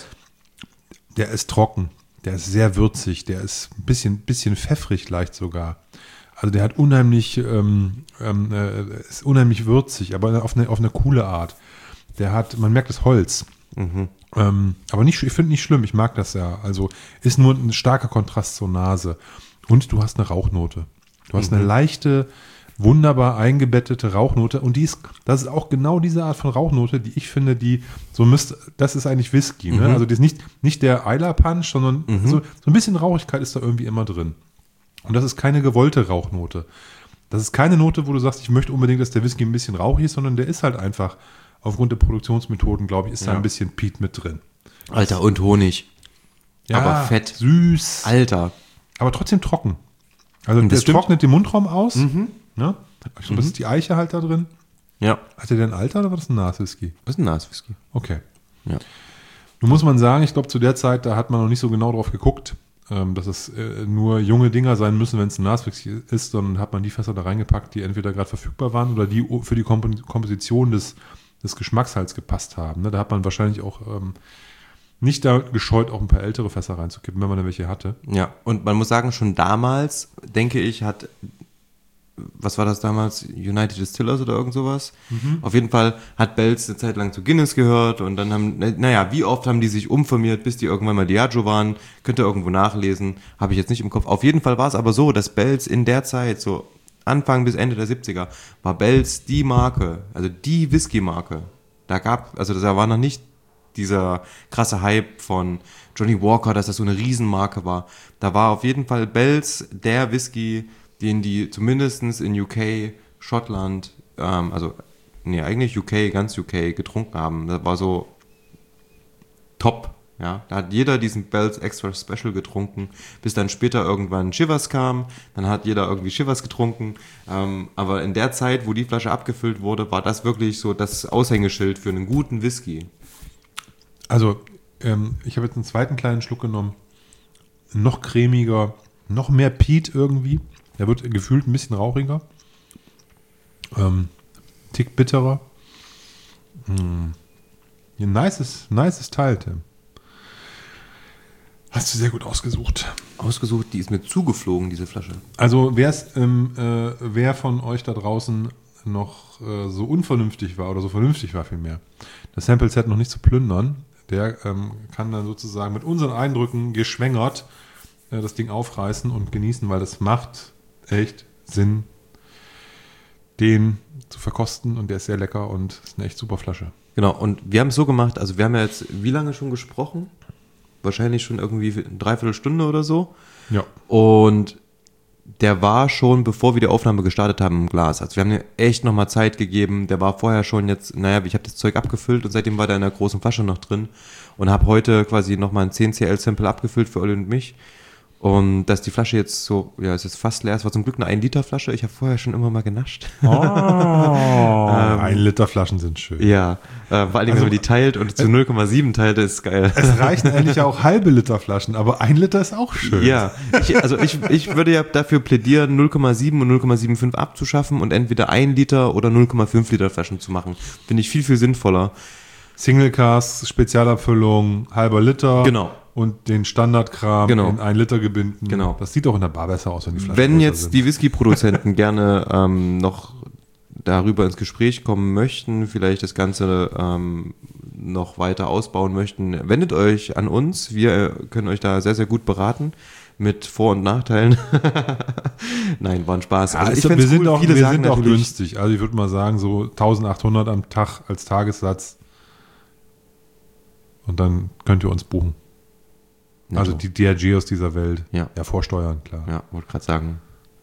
Der ist trocken, der ist sehr würzig, der ist ein bisschen, bisschen pfeffrig leicht sogar. Also der hat unheimlich, ähm, ähm, äh, ist unheimlich würzig, aber auf eine, auf eine coole Art. Der hat, man merkt das Holz. Mhm. Ähm, aber nicht, ich finde nicht schlimm, ich mag das ja. Also ist nur ein starker Kontrast zur Nase. Und du hast eine Rauchnote. Du hast Mhm. eine leichte, wunderbar eingebettete Rauchnote. Und die ist, das ist auch genau diese Art von Rauchnote, die ich finde, die so müsste, das ist eigentlich Whisky. Ne? Mhm. Also die ist nicht, nicht der Isla Punch, sondern Mhm. so, so ein bisschen Rauchigkeit ist da irgendwie immer drin. Und das ist keine gewollte Rauchnote. Das ist keine Note, wo du sagst, ich möchte unbedingt, dass der Whisky ein bisschen rauchig ist, sondern der ist halt einfach, aufgrund der Produktionsmethoden, glaube ich, ist da Ja. ein bisschen Peat mit drin. Alter, und Honig. Aber fett. Süß. Alter. Aber trotzdem trocken. Also Und der das stimmt. trocknet den Mundraum aus. Mhm. Ne? Ich glaube, das ist die Eiche halt da drin. Ja. Hat der denn ein Alter oder war das ein Naswhisky? Das ist ein Naswhisky. Okay. Ja. Nun muss man sagen, ich glaube, zu der Zeit, da hat man noch nicht so genau drauf geguckt, ähm, dass es äh, nur junge Dinger sein müssen, wenn es ein Naswhisky ist, sondern hat man die Fässer da reingepackt, die entweder gerade verfügbar waren oder die für die Komp Komposition des, des Geschmacks halt gepasst haben. Ne? Da hat man wahrscheinlich auch ähm, nicht da gescheut, auch ein paar ältere Fässer reinzukippen, wenn man da welche hatte. Ja, und man muss sagen, schon damals, denke ich, hat, was war das damals, United Distillers oder irgend sowas? Auf jeden Fall hat Bells eine Zeit lang zu Guinness gehört und dann haben, naja, wie oft haben die sich umfirmiert, bis die irgendwann mal Diageo waren, könnt ihr irgendwo nachlesen, habe ich jetzt nicht im Kopf. Auf jeden Fall war es aber so, dass Bells in der Zeit, so Anfang bis Ende der siebziger, war Bells die Marke, also die Whisky-Marke. Da gab, also da war noch nicht dieser krasse Hype von Johnny Walker, dass das so eine Riesenmarke war. Da war auf jeden Fall Bells der Whisky, den die zumindestens in U K, Schottland, ähm, also nee, eigentlich U K, ganz U K getrunken haben. Das war so top, ja. Da hat jeder diesen Bells Extra Special getrunken, bis dann später irgendwann Chivas kam. Dann hat jeder irgendwie Chivas getrunken. Ähm, aber in der Zeit, wo die Flasche abgefüllt wurde, war das wirklich so das Aushängeschild für einen guten Whisky. Also, ähm, ich habe jetzt einen zweiten kleinen Schluck genommen. Noch cremiger, noch mehr Peat irgendwie. Der wird gefühlt ein bisschen rauchiger. Ähm, Tick bitterer. Hm. Ein nices, nices Teil, Tim. Hast du sehr gut ausgesucht. Ausgesucht, die ist mir zugeflogen, diese Flasche. Also wer's, ähm, äh, wer von euch da draußen noch äh, so unvernünftig war oder so vernünftig war vielmehr, das Sample-Set noch nicht zu plündern, der ähm, kann dann sozusagen mit unseren Eindrücken geschwängert äh, das Ding aufreißen und genießen, weil das macht echt Sinn, den zu verkosten und der ist sehr lecker und ist eine echt super Flasche. Genau, und wir haben es so gemacht, also wir haben ja jetzt wie lange schon gesprochen? Wahrscheinlich schon irgendwie eine Dreiviertelstunde oder so. Ja. Und der war schon, bevor wir die Aufnahme gestartet haben, im Glas. Also wir haben ihm echt nochmal Zeit gegeben. Der war vorher schon jetzt, naja, ich habe das Zeug abgefüllt und seitdem war der in einer großen Flasche noch drin. Und habe heute quasi nochmal ein zehn C L-Sample abgefüllt für Olli und mich. Und dass die Flasche jetzt so, ja, es ist fast leer. Es war zum Glück eine ein Liter Flasche. Ich habe vorher schon immer mal genascht. Oh, ähm, ein Liter Flaschen sind schön. Ja, äh, vor allem, also, wenn man die teilt und zu null Komma sieben teilt, ist geil. Es reichen eigentlich auch halbe Liter Flaschen, aber ein Liter ist auch schön. Ja, ich, also ich, ich würde ja dafür plädieren, null Komma sieben und null Komma fünfundsiebzig abzuschaffen und entweder ein Liter oder null Komma fünf Liter Flaschen zu machen. Finde ich viel, viel sinnvoller. Single Cask, Spezialabfüllung, halber Liter. Genau. Und den Standardkram genau. in ein Liter gebinden. Genau. Das sieht auch in der Bar besser aus, wenn die Flaschen Wenn jetzt sind. die Whisky-Produzenten gerne ähm, noch darüber ins Gespräch kommen möchten, vielleicht das Ganze ähm, noch weiter ausbauen möchten, wendet euch an uns. Wir können euch da sehr, sehr gut beraten mit Vor- und Nachteilen. Nein, war ein Spaß. Ja, also ich wir find's sind cool. auch, Viele wir sagen sind auch natürlich, günstig. Also ich würde mal sagen, so eintausendachthundert am Tag als Tagessatz. Und dann könnt ihr uns buchen. Netto. Also die D R G aus dieser Welt. Ja. Ja, vorsteuern, klar. Ja, wollte gerade sagen.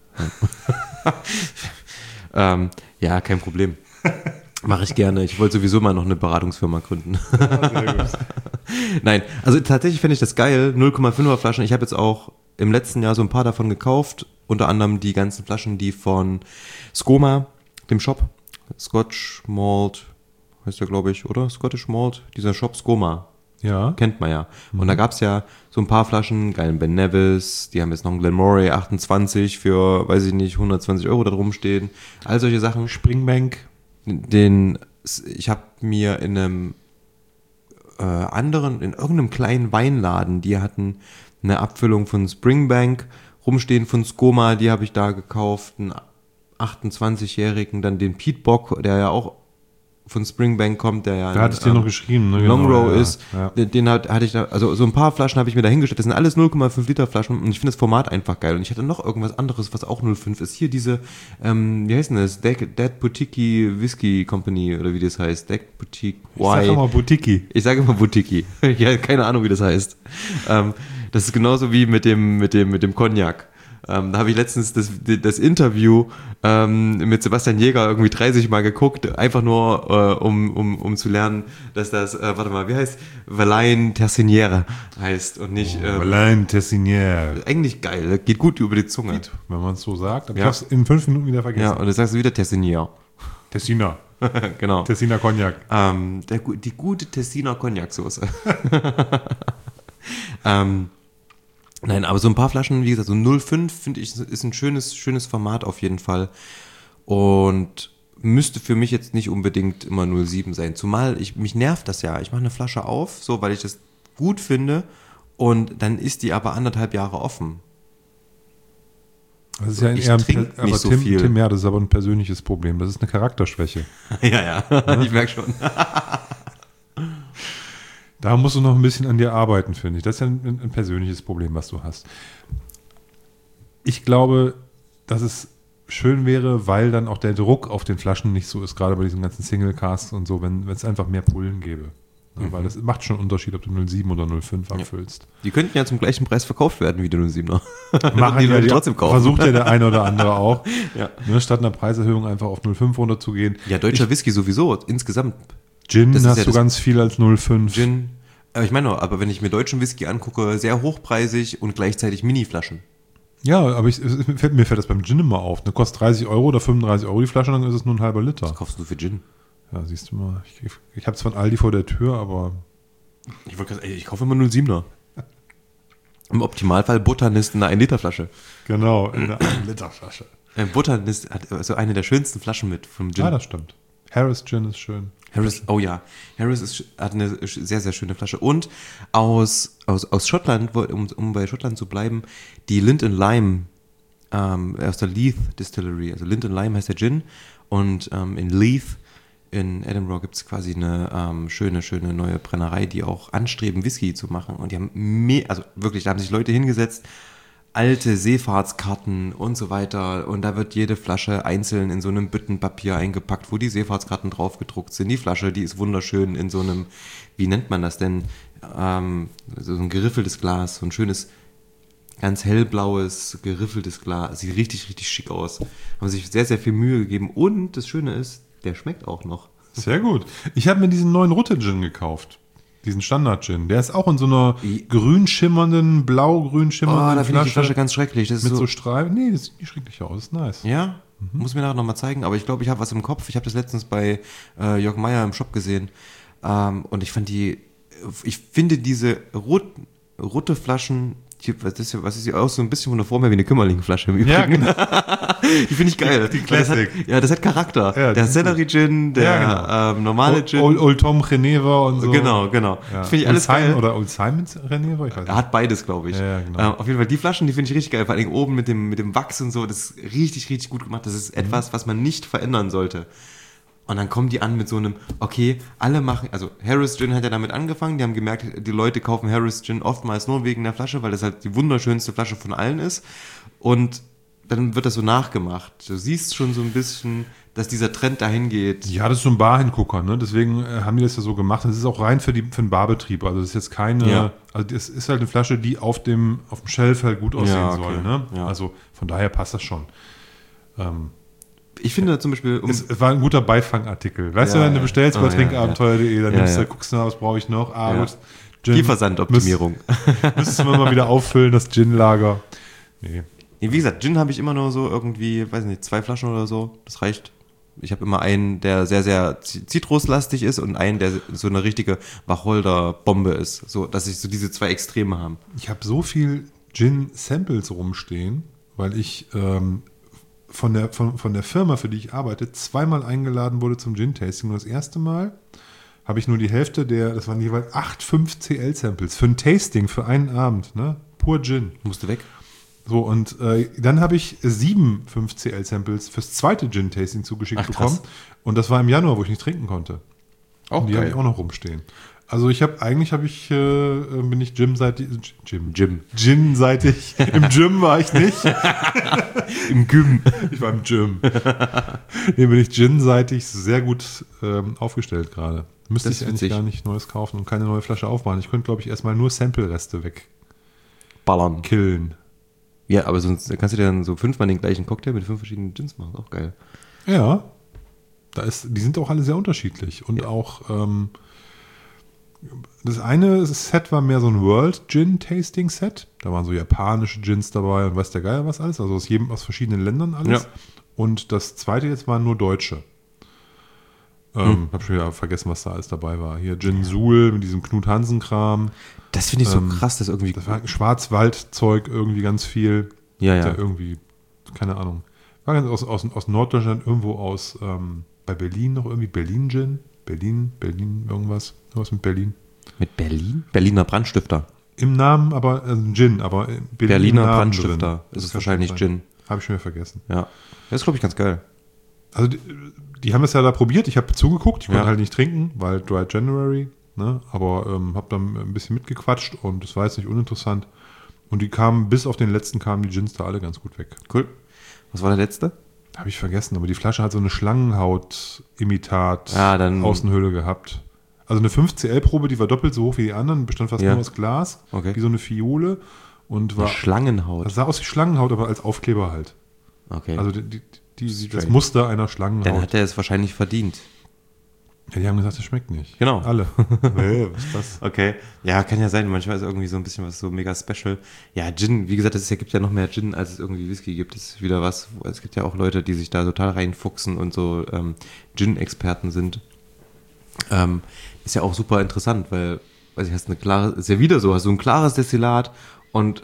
Ja. ähm, ja, kein Problem. Mache ich gerne. Ich wollte sowieso mal noch eine Beratungsfirma gründen. Ja, sehr gut. Nein, also tatsächlich finde ich das geil. null Komma fünfer Flaschen. Ich habe jetzt auch im letzten Jahr so ein paar davon gekauft. Unter anderem die ganzen Flaschen, die von Skoma, dem Shop. Scotch Malt, heißt der, glaube ich, oder? Scottish Malt. Dieser Shop Skoma. Ja. Kennt man ja. Und mhm. da gab es ja so ein paar Flaschen, geilen Ben Nevis, die haben jetzt noch einen Glenmorangie achtundzwanzig für, weiß ich nicht, hundertzwanzig Euro da drum stehen. All solche Sachen. Springbank. Den, ich habe mir in einem äh, anderen, in irgendeinem kleinen Weinladen, die hatten eine Abfüllung von Springbank rumstehen von Skoma, die habe ich da gekauft, einen achtundzwanzigjährigen, dann den Pete Bock, der ja auch von Springbank kommt, der ja da hatte ich dir ähm, noch geschrieben, ne? Long genau, Row ja, ist, ja. Den, den hat, hatte ich da, also so ein paar Flaschen habe ich mir da hingestellt, das sind alles null Komma fünf Liter Flaschen und ich finde das Format einfach geil und ich hatte noch irgendwas anderes, was auch null Komma fünf ist, hier diese, ähm, wie heißt denn das, Dead, Dead Boutique Whisky Company oder wie das heißt, Dead Boutique Y. Ich sag immer Boutique. Ich sage immer Boutique, ja, keine Ahnung, wie das heißt. ähm, das ist genauso wie mit dem, mit dem, mit dem Cognac. Ähm, da habe ich letztens das, das Interview ähm, mit Sebastian Jäger irgendwie dreißig Mal geguckt, einfach nur äh, um, um, um zu lernen, dass das, äh, warte mal, wie heißt? Valain Tersiniere heißt und nicht... Oh, ähm, Valain Tersiniere. Eigentlich geil, geht gut über die Zunge. Geht, wenn man es so sagt. Aber ja. ich habe es in fünf Minuten wieder vergessen. Ja, und dann sagst du wieder Tessinier. Tessiner. Genau. Tessiner Cognac. Ähm, der, die gute Tessiner Cognac-Soße. ähm, Nein, aber so ein paar Flaschen, wie gesagt, so null Komma fünf finde ich, ist ein schönes, schönes Format auf jeden Fall. Und müsste für mich jetzt nicht unbedingt immer null Komma sieben sein. Zumal ich, mich nervt das ja. Ich mache eine Flasche auf, so, weil ich das gut finde. Und dann ist die aber anderthalb Jahre offen. Das ist ja ich eher ein trinke aber nicht so Tim, viel. Tim, ja, das ist aber ein persönliches Problem. Das ist eine Charakterschwäche. ja, ja, ja, ich merke schon. Da musst du noch ein bisschen an dir arbeiten, finde ich. Das ist ja ein, ein persönliches Problem, was du hast. Ich glaube, dass es schön wäre, weil dann auch der Druck auf den Flaschen nicht so ist, gerade bei diesen ganzen Single Casks und so, wenn es einfach mehr Pullen gäbe. Ja, mhm. Weil das macht schon einen Unterschied, ob du null Komma sieben oder null Komma fünf abfüllst. Ja. Die könnten ja zum gleichen Preis verkauft werden wie die null Komma siebener. Machen die ja die, trotzdem kaufen. Versucht ja der eine oder andere auch. ja. Ne, statt einer Preiserhöhung einfach auf null Komma fünf runterzugehen. Ja, deutscher ich, Whisky sowieso, insgesamt. Gin hast ja du ganz viel als null Komma fünf. Gin. Ich meine, aber wenn ich mir deutschen Whisky angucke, sehr hochpreisig und gleichzeitig Mini-Flaschen. Ja, aber ich, fällt, mir fällt das beim Gin immer auf. Ne, kostet dreißig Euro oder fünfunddreißig Euro die Flasche, dann ist es nur ein halber Liter. Was kaufst du für Gin? Ja, siehst du mal. Ich, ich habe zwar ein Aldi vor der Tür, aber... Ich wollte gerade, ich kaufe immer null Komma siebener. Im Optimalfall Buttermist in einer ein Liter Flasche. Genau, in einer ein Liter Flasche. Buttermist hat so eine der schönsten Flaschen mit vom Gin. Ja, das stimmt. Harris Gin ist schön. Harris, oh ja, Harris ist, hat eine sehr, sehr schöne Flasche. Und aus, aus, aus Schottland, um, um bei Schottland zu bleiben, die Lind and Lime ähm, aus der Leith Distillery. Also Lind and Lime heißt der Gin. Und ähm, in Leith in Edinburgh gibt es quasi eine ähm, schöne, schöne neue Brennerei, die auch anstreben, Whisky zu machen. Und die haben, me- also wirklich, da haben sich Leute hingesetzt, alte Seefahrtskarten und so weiter. Und da wird jede Flasche einzeln in so einem Büttenpapier eingepackt, wo die Seefahrtskarten drauf gedruckt sind. Die Flasche, die ist wunderschön in so einem, wie nennt man das denn? Ähm, so ein geriffeltes Glas, so ein schönes, ganz hellblaues, geriffeltes Glas. Sieht richtig, richtig schick aus. Haben sich sehr, sehr viel Mühe gegeben. Und das Schöne ist, der schmeckt auch noch. Sehr gut. Ich habe mir diesen neuen Rutte-Gin gekauft. Diesen Standard-Gin. Der ist auch in so einer grün schimmernden, blau-grün schimmernden Oh, da finde ich die Flasche ganz schrecklich. Das ist mit so, so Streifen. Nee, das sieht nicht schrecklich aus. Das ist nice. Ja? Mhm. Muss mir nachher nochmal zeigen. Aber ich glaube, ich habe was im Kopf. Ich habe das letztens bei äh, Jörg Meier im Shop gesehen. Ähm, und ich fand die, ich finde diese Rot, rote Flaschen, die, was ist, was ist die aus? So ein bisschen von der Form her wie eine Kümmerling-Flasche im Übrigen. Ja, genau. Die finde ich geil. Die Classic. Das hat, ja, das hat Charakter. Ja, der Sellerie-Gin, der ja, genau. ähm, normale Gin. Old, Old Tom Geneva und so. Genau, genau. Ja. Das finde ich Old alles Simon, geil. Oder Old Simon's Geneva? Ich weiß nicht. Er hat beides, glaube ich. Ja, ja, genau. ähm, auf jeden Fall, die Flaschen, die finde ich richtig geil. Vor allem oben mit dem, mit dem Wachs und so. Das ist richtig, richtig gut gemacht. Das ist etwas, was man nicht verändern sollte. Und dann kommen die an mit so einem, okay, alle machen, also Harris Gin hat ja damit angefangen, die haben gemerkt, die Leute kaufen Harris Gin oftmals nur wegen der Flasche, weil das halt die wunderschönste Flasche von allen ist. Und dann wird das so nachgemacht. Du siehst schon so ein bisschen, dass dieser Trend dahin geht. Ja, das ist so ein Barhingucker, ne? Deswegen äh, haben die das ja so gemacht. Das ist auch rein für, die, für den Barbetrieb. Also das ist jetzt keine, Ja. also das ist halt eine Flasche, die auf dem, auf dem Shelf halt gut aussehen Ja, okay. soll, ne? Ja. Also von daher passt das schon. Ähm, Ich finde zum Beispiel, um, es, es war ein guter Beifangartikel. Weißt Ja, du, wenn du ja. bestellst bei Oh, ja, trinkabenteuer punkt de, dann Ja, nimmst du, ja. guckst du nach, was brauche ich noch? Ah, Ja. gut. Gin, Liefersandoptimierung. müsst- Müssten wir mal wieder auffüllen, das Gin-Lager. Nee. Nee, wie gesagt, Gin habe ich immer nur so irgendwie, weiß nicht, zwei Flaschen oder so. Das reicht. Ich habe immer einen, der sehr, sehr zi- zitruslastig ist und einen, der so eine richtige Wacholder-Bombe ist. So, dass ich so diese zwei Extreme haben. Ich habe so viel Gin-Samples rumstehen, weil ich ähm, von, der, von, von der Firma, für die ich arbeite, zweimal eingeladen wurde zum Gin-Tasting. Und das erste Mal habe ich nur die Hälfte der, das waren jeweils acht fünf C L-Samples für ein Tasting, für einen Abend, ne? Pur Gin. Musste weg. So, und äh, dann habe ich sieben fünf C L-Samples fürs zweite Gin-Tasting zugeschickt Ach, krass. bekommen. Und das war im Januar, wo ich nicht trinken konnte. Auch und die habe geil. ich auch noch rumstehen. Also ich habe, eigentlich habe ich, äh, bin ich Gym-seitig, Gym, Gym. Gin-seitig. Im Gym war ich nicht. Im Gym. Ich war im Gym. Nee, bin ich Gin-seitig sehr gut ähm, aufgestellt gerade. Müsste Das ich ist eigentlich witzig. gar nicht Neues kaufen und keine neue Flasche aufmachen. Ich könnte, glaube ich, erstmal nur Sample-Reste Ballern. wegkillen. Ja, aber sonst kannst du dir dann so fünfmal den gleichen Cocktail mit fünf verschiedenen Gins machen. Auch geil. Ja. Da ist, die sind auch alle sehr unterschiedlich. Und auch ähm, das eine Set war mehr so ein World Gin Tasting Set. Da waren so japanische Gins dabei und weiß der Geier was alles. Also aus jedem, aus verschiedenen Ländern alles. Ja. Und das zweite jetzt waren nur Deutsche. Ähm, Hm. Hab schon wieder vergessen, was da alles dabei war. Hier Gin Suhl mit diesem Knut Hansen Kram. Das finde ich so Ähm, krass, dass irgendwie. Das war Schwarzwaldzeug irgendwie ganz viel. Ja, Da ja. irgendwie, keine Ahnung. War ganz aus, aus, aus Norddeutschland, irgendwo aus, ähm, bei Berlin noch irgendwie, Berlin Gin, Berlin, Berlin, irgendwas, irgendwas mit Berlin. Mit Berlin? Berliner Brandstifter. Im Namen, aber, also Gin, aber Berlin Berliner im Namen Brandstifter. drin. Ist es kann wahrscheinlich sein. Gin. Habe ich schon wieder vergessen. Ja. Das ist, glaube ich, ganz geil. Also die, die haben es ja da probiert, ich habe zugeguckt, ich konnte Ja. halt nicht trinken, weil Dry January, ne? Aber ähm, habe dann ein bisschen mitgequatscht und das war jetzt nicht uninteressant. Und die kamen, bis auf den letzten kamen die Gins da alle ganz gut weg. Cool. Was war der letzte? Habe ich vergessen, aber die Flasche hat so eine Schlangenhaut-Imitat Ja, dann- Außenhülle gehabt. Also eine fünf C L-Probe, die war doppelt so hoch wie die anderen, bestand fast Ja. nur aus Glas, Okay. wie so eine Fiole und war, Eine Schlangenhaut. das sah aus wie Schlangenhaut, aber als Aufkleber halt. Okay. Also die, die, die, das Strange. Muster einer Dann Schlangenhaut. hat er es wahrscheinlich verdient. Ja, die haben gesagt, das schmeckt nicht. Genau. Alle. Nee, was ist das? Okay. Ja, kann ja sein. Manchmal ist irgendwie so ein bisschen was so mega special. Ja, Gin, wie gesagt, es gibt ja noch mehr Gin, als es irgendwie Whisky gibt. Das ist wieder was. Es gibt ja auch Leute, die sich da total reinfuchsen und so ähm, Gin-Experten sind. Ähm, ist ja auch super interessant, weil, weiß ich, hast eine klare, ist ja wieder so, hast du ein klares Destillat und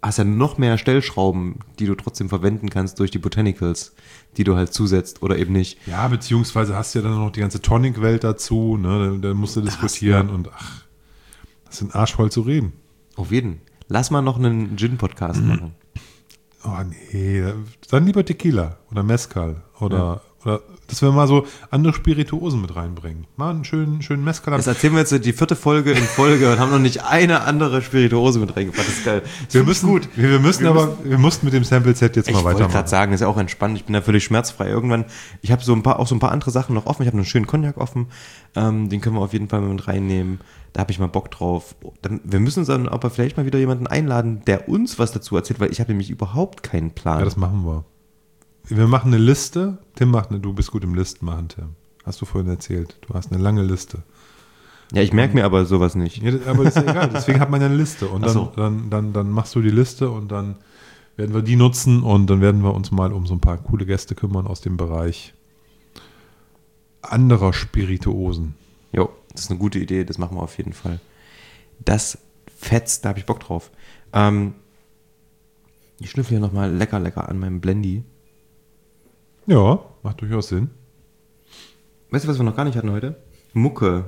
hast ja noch mehr Stellschrauben, die du trotzdem verwenden kannst durch die Botanicals, die du halt zusetzt oder eben nicht. Ja, beziehungsweise hast du ja dann noch die ganze Tonic-Welt dazu, ne? Da, da musst du diskutieren ja. und ach, das ist ein Arsch voll zu reden. Auf jeden. Lass mal noch einen Gin-Podcast mhm. machen. Oh nee, dann lieber Tequila oder Mezcal oder, ja. oder dass wir mal so andere Spirituosen mit reinbringen. Mal einen schönen, schönen Mezcal. Das erzählen wir jetzt die vierte Folge in Folge und haben noch nicht eine andere Spirituose mit reingebracht. Das ist geil. Das wir müssen gut. Wir, wir müssen wir aber, müssen, wir mussten mit dem Sample-Set jetzt mal weitermachen. Ich wollte gerade sagen, das ist ja auch entspannt. Ich bin da völlig schmerzfrei. Irgendwann, ich habe so ein paar, auch so ein paar andere Sachen noch offen. Ich habe einen schönen Cognac offen. Ähm, den können wir auf jeden Fall mit reinnehmen. Da habe ich mal Bock drauf. Dann, wir müssen uns dann aber vielleicht mal wieder jemanden einladen, der uns was dazu erzählt, weil ich habe nämlich überhaupt keinen Plan. Ja, das machen wir. Wir machen eine Liste. Tim macht eine, du bist gut im Listen machen, Tim. Hast du vorhin erzählt. Du hast eine lange Liste. Ja, ich merke mir aber sowas nicht. Ja, aber das ist ja egal. Deswegen hat man ja eine Liste. Und dann, so. dann, dann, dann machst du die Liste und dann werden wir die nutzen und dann werden wir uns mal um so ein paar coole Gäste kümmern aus dem Bereich anderer Spirituosen. Jo, das ist eine gute Idee. Das machen wir auf jeden Fall. Das fetzt, da habe ich Bock drauf. Ähm, ich schnüffel hier nochmal lecker, lecker an meinem Blendy. Ja, macht durchaus Sinn. Weißt du, was wir noch gar nicht hatten heute? Mucke.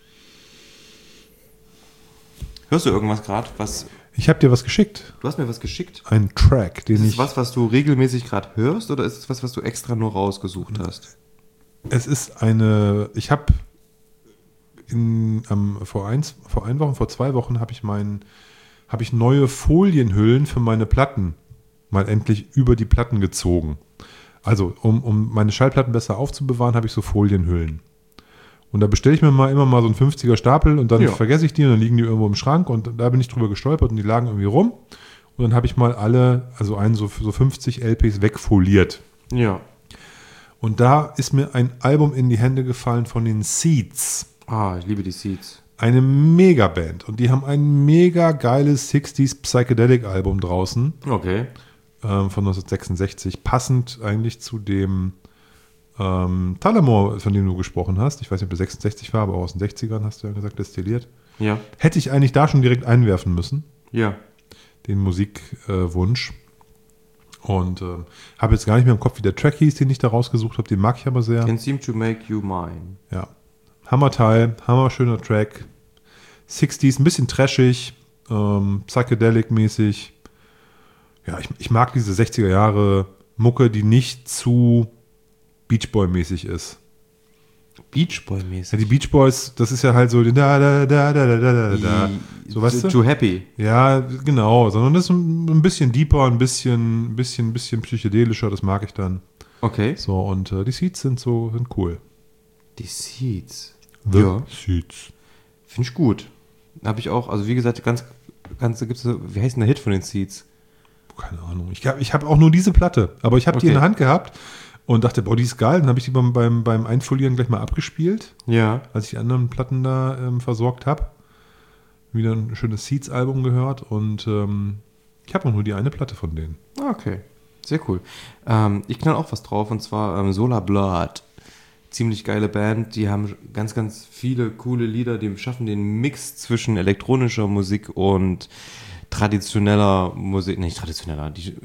Hörst du irgendwas gerade? Was? Ich habe dir was geschickt. Du hast mir was geschickt? Ein Track, den ich... Ist es ich... was, was du regelmäßig gerade hörst oder ist es was, was du extra nur rausgesucht hast? Es ist eine... Ich habe in, ähm, vor, eins, vor ein Wochen, vor zwei Wochen habe ich mein, habe ich neue Folienhüllen für meine Platten mal endlich über die Platten gezogen. Also, um, um meine Schallplatten besser aufzubewahren, habe ich so Folienhüllen. Und da bestelle ich mir mal immer mal so einen fünfziger Stapel und dann ja. vergesse ich die und dann liegen die irgendwo im Schrank und da bin ich drüber gestolpert und die lagen irgendwie rum. Und dann habe ich mal alle, also einen so, so fünfzig L Ps wegfoliert. Ja. Und da ist mir ein Album in die Hände gefallen von den Seeds. Ah, ich liebe die Seeds. Eine Megaband. Und die haben ein mega geiles sechziger Psychedelic-Album draußen. Okay. Ähm, von neunzehnhundertsechsundsechzig. Passend eigentlich zu dem ähm, Tullamore, von dem du gesprochen hast. Ich weiß nicht, ob der sechsundsechzig war, aber auch aus den sechzigern hast du ja gesagt, destilliert. Ja. Hätte ich eigentlich da schon direkt einwerfen müssen. Ja. Den Musikwunsch. Äh, Und äh, habe jetzt gar nicht mehr im Kopf, wie der Track hieß, den ich da rausgesucht habe. Den mag ich aber sehr. Can seem to make you mine. Ja. Hammerteil, hammerschöner Track. sechziger, ein bisschen trashig, ähm, Psychedelic-mäßig. Ja, ich, ich mag diese sechziger Jahre Mucke, die nicht zu Beach Boy-mäßig ist. Beach Boy-mäßig? Ja, die Beach Boys, das ist ja halt so da da da da da da da. So, weißt du? Too happy. Ja, genau, sondern das ist ein bisschen deeper, ein bisschen, bisschen, bisschen psychedelischer, das mag ich dann. Okay. So, und äh, die Seeds sind so, sind cool. Die Seeds. The ja. Seeds. Finde ich gut. Habe ich auch, also wie gesagt, ganz, ganz, gibt's so, wie heißt denn der Hit von den Seeds? Keine Ahnung. Ich, ich habe auch nur diese Platte, aber ich habe okay. die in der Hand gehabt und dachte, boah, die ist geil. Dann habe ich die beim, beim, beim Einfolieren gleich mal abgespielt. Ja. Als ich die anderen Platten da ähm, versorgt habe. Wieder ein schönes Seeds-Album gehört und ähm, ich habe auch nur die eine Platte von denen. Okay, sehr cool. Ähm, ich knall auch was drauf und zwar ähm, Solar Blood. Ziemlich geile Band, die haben ganz, ganz viele coole Lieder, die schaffen den Mix zwischen elektronischer Musik und traditioneller Musik, nicht traditioneller, die,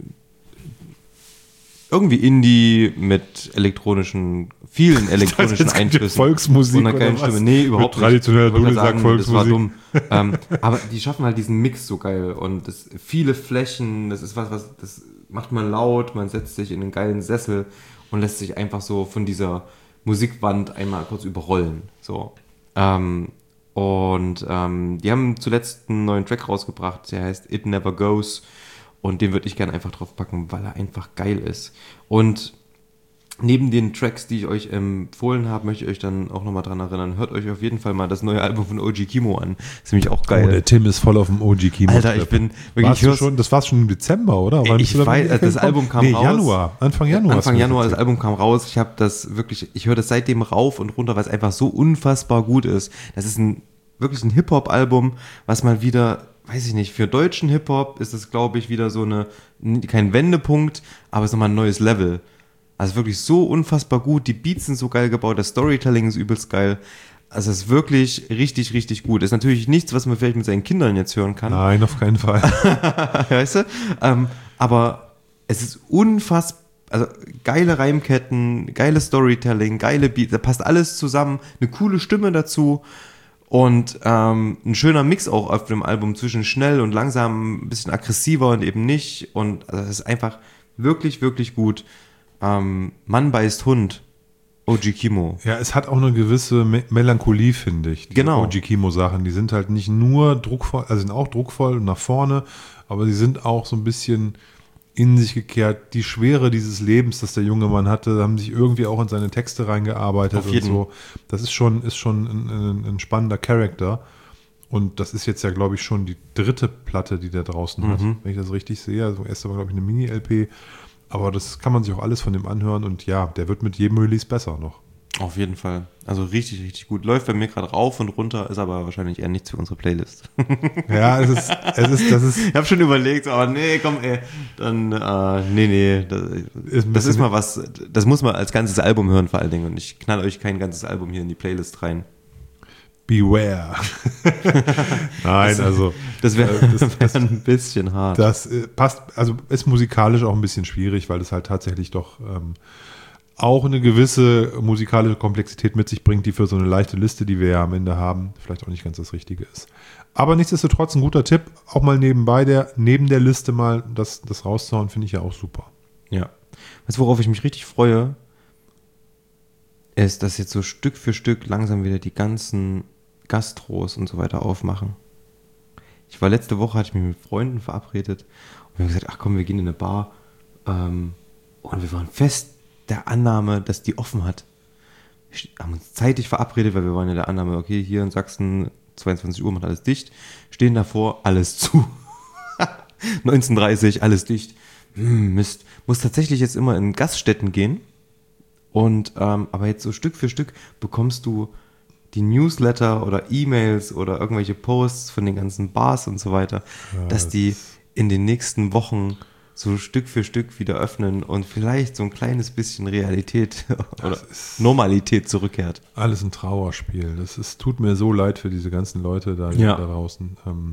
irgendwie Indie mit elektronischen, vielen elektronischen das Einflüssen. Volksmusik und einer geilen Stimme. Nee, überhaupt nicht. Traditioneller Dudelsack Volksmusik. Das war dumm. ähm, aber die schaffen halt diesen Mix so geil und das, viele Flächen, das ist was, was, das macht man laut, man setzt sich in einen geilen Sessel und lässt sich einfach so von dieser Musikwand einmal kurz überrollen. So. Ähm, und ähm, die haben zuletzt einen neuen Track rausgebracht, der heißt It Never Goes. Und den würde ich gerne einfach drauf packen, weil er einfach geil ist. Und neben den Tracks, die ich euch empfohlen habe, möchte ich euch dann auch nochmal dran erinnern. Hört euch auf jeden Fall mal das neue Album von O G Kimo an. Ist nämlich auch geil. Oh, der Tim ist voll auf dem O G Kimo. Alter, ich bin wirklich... Warst du schon, das war schon im Dezember, oder? Ey, ich weiß, das Album kam nee, raus. Januar, Anfang Januar. Anfang Januar, das Album kam raus. Ich habe das wirklich, ich höre das seitdem rauf und runter, weil es einfach so unfassbar gut ist. Das ist ein wirklich ein Hip-Hop-Album, was mal wieder... weiß ich nicht, für deutschen Hip-Hop ist es, glaube ich, wieder so eine, kein Wendepunkt, aber es ist nochmal ein neues Level. Also wirklich so unfassbar gut, die Beats sind so geil gebaut, das Storytelling ist übelst geil. Also es ist wirklich richtig, richtig gut. Ist natürlich nichts, was man vielleicht mit seinen Kindern jetzt hören kann. Nein, auf keinen Fall. Weißt du? Ähm, aber es ist unfassbar, also geile Reimketten, geile Storytelling, geile Beats, da passt alles zusammen, eine coole Stimme dazu und ähm, ein schöner Mix auch auf dem Album zwischen schnell und langsam, ein bisschen aggressiver und eben nicht. Und also es ist einfach wirklich, wirklich gut. Ähm, Mann beißt Hund. O G Kimo. Ja, es hat auch eine gewisse Me- Melancholie, finde ich. Genau. O G Kimo-Sachen, die sind halt nicht nur druckvoll, also sind auch druckvoll und nach vorne, aber sie sind auch so ein bisschen in sich gekehrt. Die Schwere dieses Lebens, das der junge Mann hatte, haben sich irgendwie auch in seine Texte reingearbeitet Auf jeden. und so. Das ist schon, ist schon ein, ein, ein spannender Charakter. Und das ist jetzt ja, glaube ich, schon die dritte Platte, die der draußen hat, Mhm. wenn ich das richtig sehe. Also erst war, glaube ich, eine Mini-L P. Aber das kann man sich auch alles von dem anhören und ja, der wird mit jedem Release besser noch. Auf jeden Fall. Also richtig, richtig gut. Läuft bei mir gerade rauf und runter, ist aber wahrscheinlich eher nichts für unsere Playlist. Ja, es ist, es ist, das ist, Ich habe schon überlegt, aber nee, komm, ey, dann, äh, nee, nee, das Ist ein das ist bisschen- mal was, das muss man als ganzes Album hören vor allen Dingen und ich knall euch kein ganzes Album hier in die Playlist rein. beware. Nein, also Das wäre äh, das, wär ein bisschen hart. das äh, passt, also ist musikalisch auch ein bisschen schwierig, weil es halt tatsächlich doch ähm, auch eine gewisse musikalische Komplexität mit sich bringt, die für so eine leichte Liste, die wir ja am Ende haben, vielleicht auch nicht ganz das Richtige ist. Aber nichtsdestotrotz ein guter Tipp, auch mal nebenbei der, neben der Liste mal das, das rauszuhauen, finde ich ja auch super. Ja. Weißt du, worauf ich mich richtig freue, ist, dass jetzt so Stück für Stück langsam wieder die ganzen Gastros und so weiter aufmachen. Ich war letzte Woche, hatte ich mich mit Freunden verabredet und wir haben gesagt, ach komm, wir gehen in eine Bar. Ähm, und wir waren fest der Annahme, dass die offen hat. Wir haben uns zeitig verabredet, weil wir waren in der Annahme, okay, hier in Sachsen, zweiundzwanzig Uhr macht alles dicht. Stehen davor, alles zu. neunzehn Uhr dreißig, alles dicht. Hm, Mist. Muss tatsächlich jetzt immer in Gaststätten gehen. Und ähm, aber jetzt so Stück für Stück bekommst du die Newsletter oder E-Mails oder irgendwelche Posts von den ganzen Bars und so weiter, Ja, dass das die ist- in den nächsten Wochen so Stück für Stück wieder öffnen und vielleicht so ein kleines bisschen Realität oder ist- Normalität zurückkehrt. Alles ein Trauerspiel. Das ist, tut mir so leid für diese ganzen Leute da, Ja. da draußen. Ähm,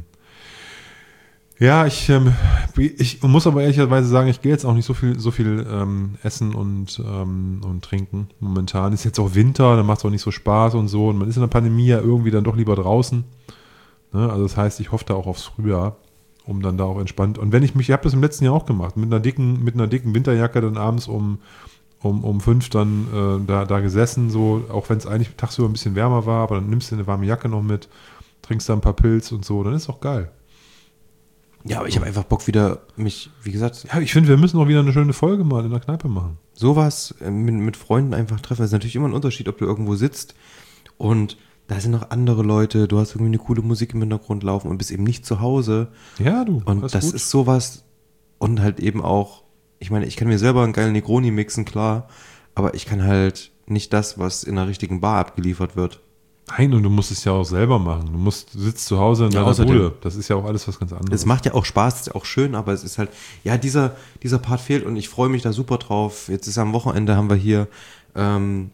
ja, ich, ähm, ich muss aber ehrlicherweise sagen, ich gehe jetzt auch nicht so viel, so viel ähm, essen und, ähm, und trinken. Momentan ist jetzt auch Winter, dann macht es auch nicht so Spaß und so. Und man ist in der Pandemie ja irgendwie dann doch lieber draußen. Ne? Also das heißt, ich hoffe da auch aufs Frühjahr, um dann da auch entspannt. Und wenn ich mich, ich habe das im letzten Jahr auch gemacht, mit einer dicken, mit einer dicken Winterjacke dann abends um um, um fünf dann äh, da, da gesessen, so, auch wenn es eigentlich tagsüber ein bisschen wärmer war, aber dann nimmst du eine warme Jacke noch mit, trinkst da ein paar Pilz und so, dann ist auch geil. Ja, aber ich habe einfach Bock wieder mich, wie gesagt, Ja, ich finde, wir müssen auch wieder eine schöne Folge mal in der Kneipe machen. sowas äh, mit, mit Freunden einfach treffen. Das ist natürlich immer ein Unterschied, ob du irgendwo sitzt und da sind noch andere Leute, du hast irgendwie eine coole Musik im Hintergrund laufen und bist eben nicht zu Hause. Ja, du. Und alles das gut. ist sowas und halt eben auch, ich meine, ich kann mir selber einen geilen Negroni mixen, klar, aber ich kann halt nicht das, was in einer richtigen Bar abgeliefert wird. Nein, und du musst es ja auch selber machen. Du musst, du sitzt zu Hause in Ja, deiner außerdem. Bude. Das ist ja auch alles was ganz anderes. Es macht ja auch Spaß, ist ja auch schön, aber es ist halt, ja, dieser, dieser Part fehlt und ich freue mich da super drauf. Jetzt ist am Wochenende, haben wir hier ähm,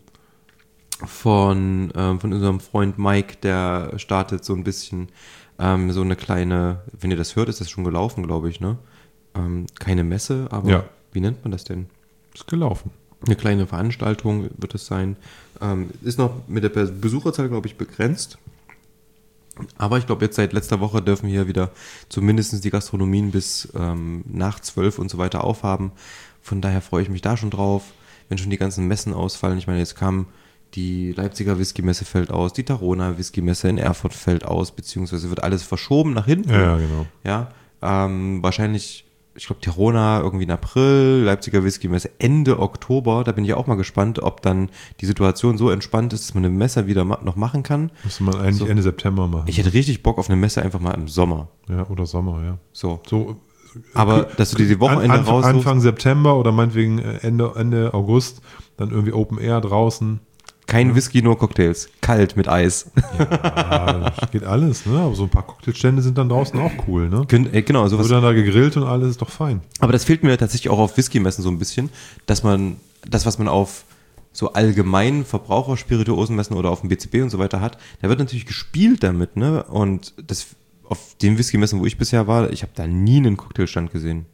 von, ähm, von unserem Freund Mike, der startet so ein bisschen ähm, so eine kleine, wenn ihr das hört, ist das schon gelaufen, glaube ich, ne? Ähm, keine Messe, aber Ja. wie nennt man das denn? Ist gelaufen. Eine kleine Veranstaltung wird es sein. Ähm, ist noch mit der Besucherzahl, glaube ich, begrenzt. Aber ich glaube, jetzt seit letzter Woche dürfen hier wieder zumindest die Gastronomien bis ähm, nach zwölf und so weiter aufhaben. Von daher freue ich mich da schon drauf, wenn schon die ganzen Messen ausfallen. Ich meine, jetzt kam die Leipziger Whisky-Messe fällt aus, die Tarona Whisky-Messe in Erfurt fällt aus, beziehungsweise wird alles verschoben nach hinten. Ja, ja, genau. Ja, ähm, wahrscheinlich, ich glaube, Tirona irgendwie in April, Leipziger Whisky-Messe Ende Oktober. Da bin ich auch mal gespannt, ob dann die Situation so entspannt ist, dass man eine Messe wieder ma- noch machen kann. Müsste man eigentlich So. Ende September machen. Ich hätte richtig Bock auf eine Messe einfach mal im Sommer. Ja, oder Sommer, ja. So. So, Aber dass du dir die Wochenende An, Anfang, raussuchst. Anfang September oder meinetwegen äh, Ende, Ende August, dann irgendwie Open Air draußen. Kein Whisky, nur Cocktails. Kalt mit Eis. Ja, geht alles, ne? Aber so ein paar Cocktailstände sind dann draußen auch cool, ne? Kön- äh, genau, sowas. Wird dann da gegrillt und alles, ist doch fein. Aber das fehlt mir tatsächlich auch auf Whisky-Messen so ein bisschen, dass man das, was man auf so allgemein Verbraucherspirituosenmessen oder auf dem B C B und so weiter hat, da wird natürlich gespielt damit, ne? Und das auf den Whisky-Messen, wo ich bisher war, ich habe da nie einen Cocktailstand gesehen.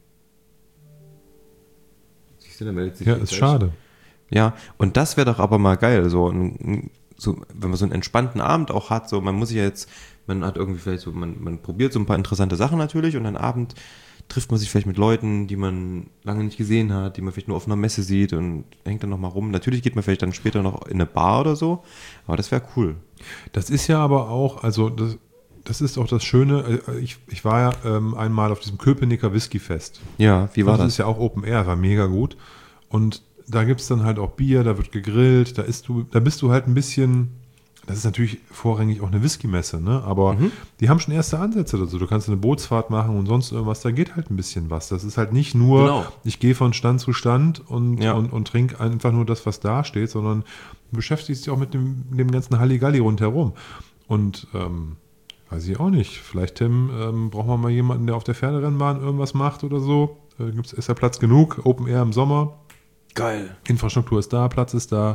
Siehst du, da meldet sich Ja, jetzt ist gleich. schade. Ja, und das wäre doch aber mal geil, so, ein, so, wenn man so einen entspannten Abend auch hat, so, man muss sich ja jetzt, man hat irgendwie vielleicht so, man, man probiert so ein paar interessante Sachen natürlich und dann Abend trifft man sich vielleicht mit Leuten, die man lange nicht gesehen hat, die man vielleicht nur auf einer Messe sieht und hängt dann nochmal rum. Natürlich geht man vielleicht dann später noch in eine Bar oder so, aber das wäre cool. Das ist ja aber auch, also das, das ist auch das Schöne, ich, ich war ja ähm, einmal auf diesem Köpenicker Whiskyfest. Ja, wie war das? das? Das ist ja auch Open Air, war mega gut. Und da gibt es dann halt auch Bier, da wird gegrillt, da, isst du, da bist du halt ein bisschen, das ist natürlich vorrangig auch eine Whisky-Messe, ne? Aber Mhm. die haben schon erste Ansätze dazu. Du kannst eine Bootsfahrt machen und sonst irgendwas, da geht halt ein bisschen was. Das ist halt nicht nur, Genau. ich gehe von Stand zu Stand und, Ja. und, und trinke einfach nur das, was da steht, sondern du beschäftigst dich auch mit dem, dem ganzen Halligalli rundherum. Und ähm, weiß ich auch nicht, vielleicht, Tim, ähm, brauchen wir mal jemanden, der auf der Pferderennbahn irgendwas macht oder so. Äh, gibt's, ist ja Platz genug, Open Air im Sommer. Geil. Infrastruktur ist da, Platz ist da.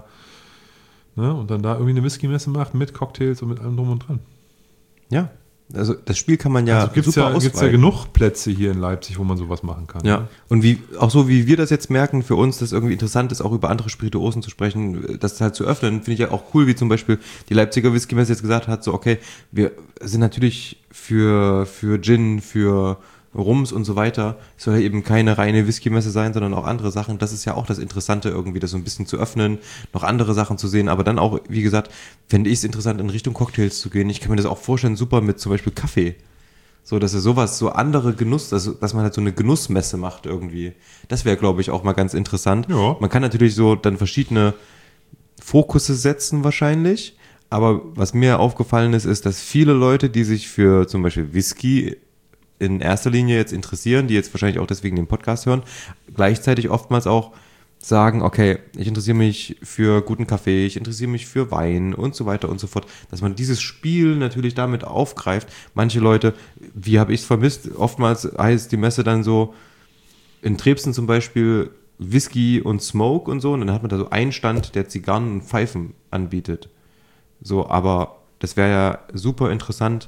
Ne? Und dann da irgendwie eine Whisky-Messe macht mit Cocktails und mit allem drum und dran. Ja, also das Spiel kann man ja also gibt es super ja, gibt's ja ausweiten. genug Plätze hier in Leipzig, wo man sowas machen kann. Ja, Ne? und wie, auch so wie wir das jetzt merken, für uns das irgendwie interessant ist, auch über andere Spirituosen zu sprechen, das halt zu öffnen, finde ich ja auch cool, wie zum Beispiel die Leipziger Whisky-Messe jetzt gesagt hat, so okay, wir sind natürlich für, für Gin, für Rums und so weiter, es soll ja eben keine reine Whisky-Messe sein, sondern auch andere Sachen. Das ist ja auch das Interessante irgendwie, das so ein bisschen zu öffnen, noch andere Sachen zu sehen, aber dann auch, wie gesagt, fände ich es interessant, in Richtung Cocktails zu gehen. Ich kann mir das auch vorstellen, super mit zum Beispiel Kaffee. So, dass er sowas, so andere Genuss, also, dass man halt so eine Genussmesse macht irgendwie. Das wäre, glaube ich, auch mal ganz interessant. Ja. Man kann natürlich so dann verschiedene Fokusse setzen wahrscheinlich, aber was mir aufgefallen ist, ist, dass viele Leute, die sich für zum Beispiel Whisky in erster Linie jetzt interessieren, die jetzt wahrscheinlich auch deswegen den Podcast hören, gleichzeitig oftmals auch sagen, okay, ich interessiere mich für guten Kaffee, ich interessiere mich für Wein und so weiter und so fort, dass man dieses Spiel natürlich damit aufgreift. Manche Leute, wie habe ich es vermisst, oftmals heißt die Messe dann so, in Trebsen zum Beispiel Whisky und Smoke und so, und dann hat man da so einen Stand, der Zigarren und Pfeifen anbietet. So, aber das wäre ja super interessant,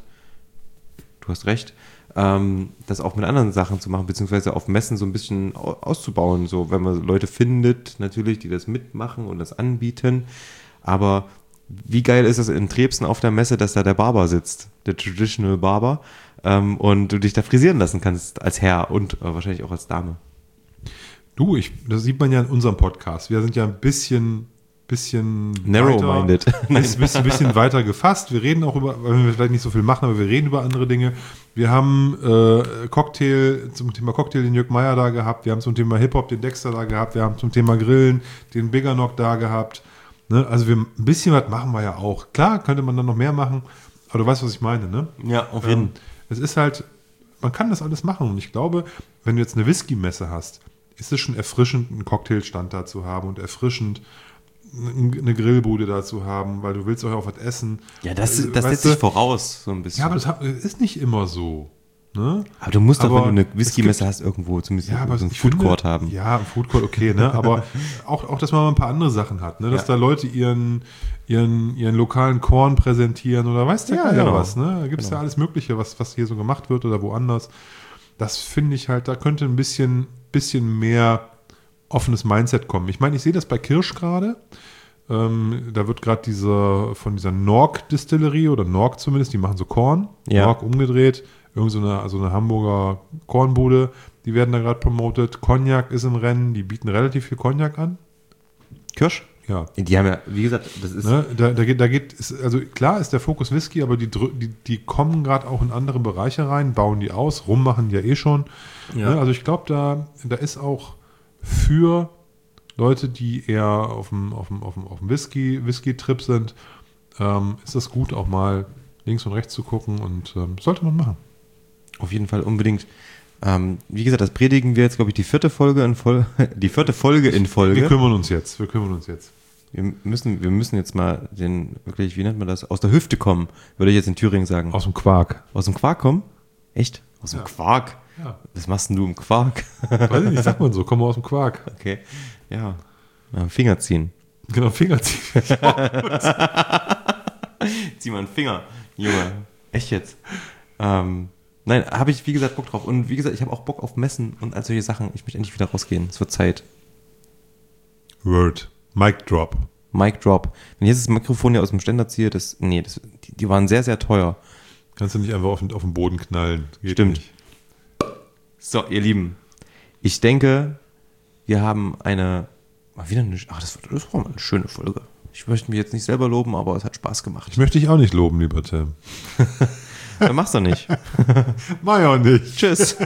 du hast recht, ähm, das auch mit anderen Sachen zu machen, beziehungsweise auf Messen so ein bisschen au- auszubauen, so, wenn man Leute findet, natürlich, die das mitmachen und das anbieten, aber wie geil ist es in Trebsen auf der Messe, dass da der Barber sitzt, der Traditional Barber, ähm, und du dich da frisieren lassen kannst als Herr und äh, wahrscheinlich auch als Dame. Du, ich, das sieht man ja in unserem Podcast. Wir sind ja ein bisschen, bisschen Narrow-minded. weiter, ein bisschen, bisschen weiter gefasst. Wir reden auch über, weil wir vielleicht nicht so viel machen, aber wir reden über andere Dinge. Wir haben äh, Cocktail, zum Thema Cocktail den Jörg Meier da gehabt. Wir haben zum Thema Hip-Hop den Dexter da gehabt. Wir haben zum Thema Grillen den Bigger Knock da gehabt. Ne? Also wir, ein bisschen was machen wir ja auch. Klar, könnte man dann noch mehr machen, aber du weißt, was ich meine, ne? Ja, auf Ähm, es ist halt, man kann das alles machen und ich glaube, wenn du jetzt eine Whisky-Messe hast, ist es schon erfrischend, einen Cocktailstand da zu haben und erfrischend, eine Grillbude da zu haben, weil du willst auch was essen. Ja, das, Also, das weißt setzt du, sich voraus, so ein bisschen. Ja, aber das hat- das ist nicht immer so. Ne? Aber du musst doch, Aber wenn du eine es Whisky-Messe gibt- hast, irgendwo zumindest Ja, aber so einen ich Food finde- Court haben. Ja, ein Food Court, okay, ne? Aber auch, auch, dass man mal ein paar andere Sachen hat, ne? Dass Ja. da Leute ihren, ihren, ihren lokalen Korn präsentieren oder weiß der Ja, Geier genau. was, ne? Da gibt es Genau. ja alles Mögliche, was, was hier so gemacht wird oder woanders. Das finde ich halt, da könnte ein bisschen, bisschen mehr offenes Mindset kommen. Ich meine, ich sehe das bei Kirsch gerade. Ähm, da wird gerade diese, von dieser Nork-Distillerie oder Nork zumindest, die machen so Korn, Ja. Nork umgedreht, irgend so eine, also eine Hamburger Kornbude, die werden da gerade promotet. Cognac ist im Rennen, die bieten relativ viel Cognac an. Kirsch? Ja. Die haben ja, wie gesagt, das ist. Ne, da, da geht, da geht ist, also klar ist der Fokus Whisky, aber die, drü- die, die kommen gerade auch in andere Bereiche rein, bauen die aus, rum machen die ja eh schon. Ja. Ne, also ich glaube, da, da ist auch für Leute, die eher auf dem, auf dem, auf dem, auf dem Whisky, Whisky-Trip sind, ähm, ist das gut, auch mal links und rechts zu gucken und ähm, sollte man machen. Auf jeden Fall unbedingt. Ähm, wie gesagt, das predigen wir jetzt, glaube ich, die vierte Folge in Folge, die vierte Folge in Folge. Wir kümmern uns jetzt, wir kümmern uns jetzt. Wir müssen, wir müssen jetzt mal den, wirklich, wie nennt man das, aus der Hüfte kommen, würde ich jetzt in Thüringen sagen. Aus dem Quark. Aus dem Quark kommen? Echt? Aus dem Ja. Quark? Ja. Was machst denn du im Quark? Weiß ich nicht, sagt man so, komm mal aus dem Quark. Okay. Ja. ja. Finger ziehen. Genau, Finger ziehen. Zieh mal einen Finger, Junge. Echt jetzt. Ähm, nein, habe ich, wie gesagt, Bock drauf. Und wie gesagt, ich habe auch Bock auf Messen und all solche Sachen. Ich möchte endlich wieder rausgehen. Es wird Zeit. Word. Mic Drop. Mic Drop. Wenn ich jetzt das Mikrofon hier aus dem Ständer ziehe, das, nee, das, die, die waren sehr, sehr teuer. Kannst du nicht einfach auf den, auf den Boden knallen. Geht Stimmt. Nicht. So, ihr Lieben. Ich denke, wir haben eine, mal wieder eine, ach, das war, das war mal eine schöne Folge. Ich möchte mich jetzt nicht selber loben, aber es hat Spaß gemacht. Ich möchte dich auch nicht loben, lieber Tim. Dann mach's doch nicht. Mach ich auch nicht. Tschüss.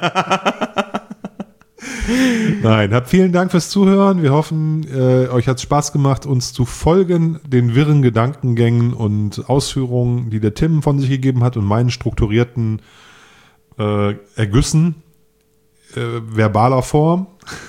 Nein, habt vielen Dank fürs Zuhören. Wir hoffen, äh, euch hat es Spaß gemacht, uns zu folgen, den wirren Gedankengängen und Ausführungen, die der Tim von sich gegeben hat und meinen strukturierten äh, Ergüssen äh, verbaler Form.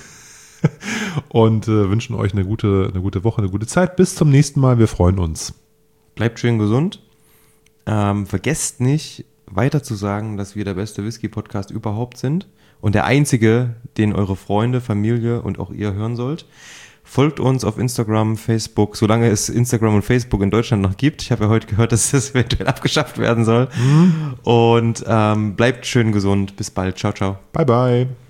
Und äh, wünschen euch eine gute, eine gute Woche, eine gute Zeit. Bis zum nächsten Mal. Wir freuen uns. Bleibt schön gesund. Ähm, vergesst nicht, weiter zu sagen, dass wir der beste Whisky-Podcast überhaupt sind und der einzige, den eure Freunde, Familie und auch ihr hören sollt. Folgt uns auf Instagram, Facebook, solange es Instagram und Facebook in Deutschland noch gibt. Ich habe ja heute gehört, dass das eventuell abgeschafft werden soll. Mhm. Und ähm, bleibt schön gesund. Bis bald. Ciao, ciao. Bye, bye.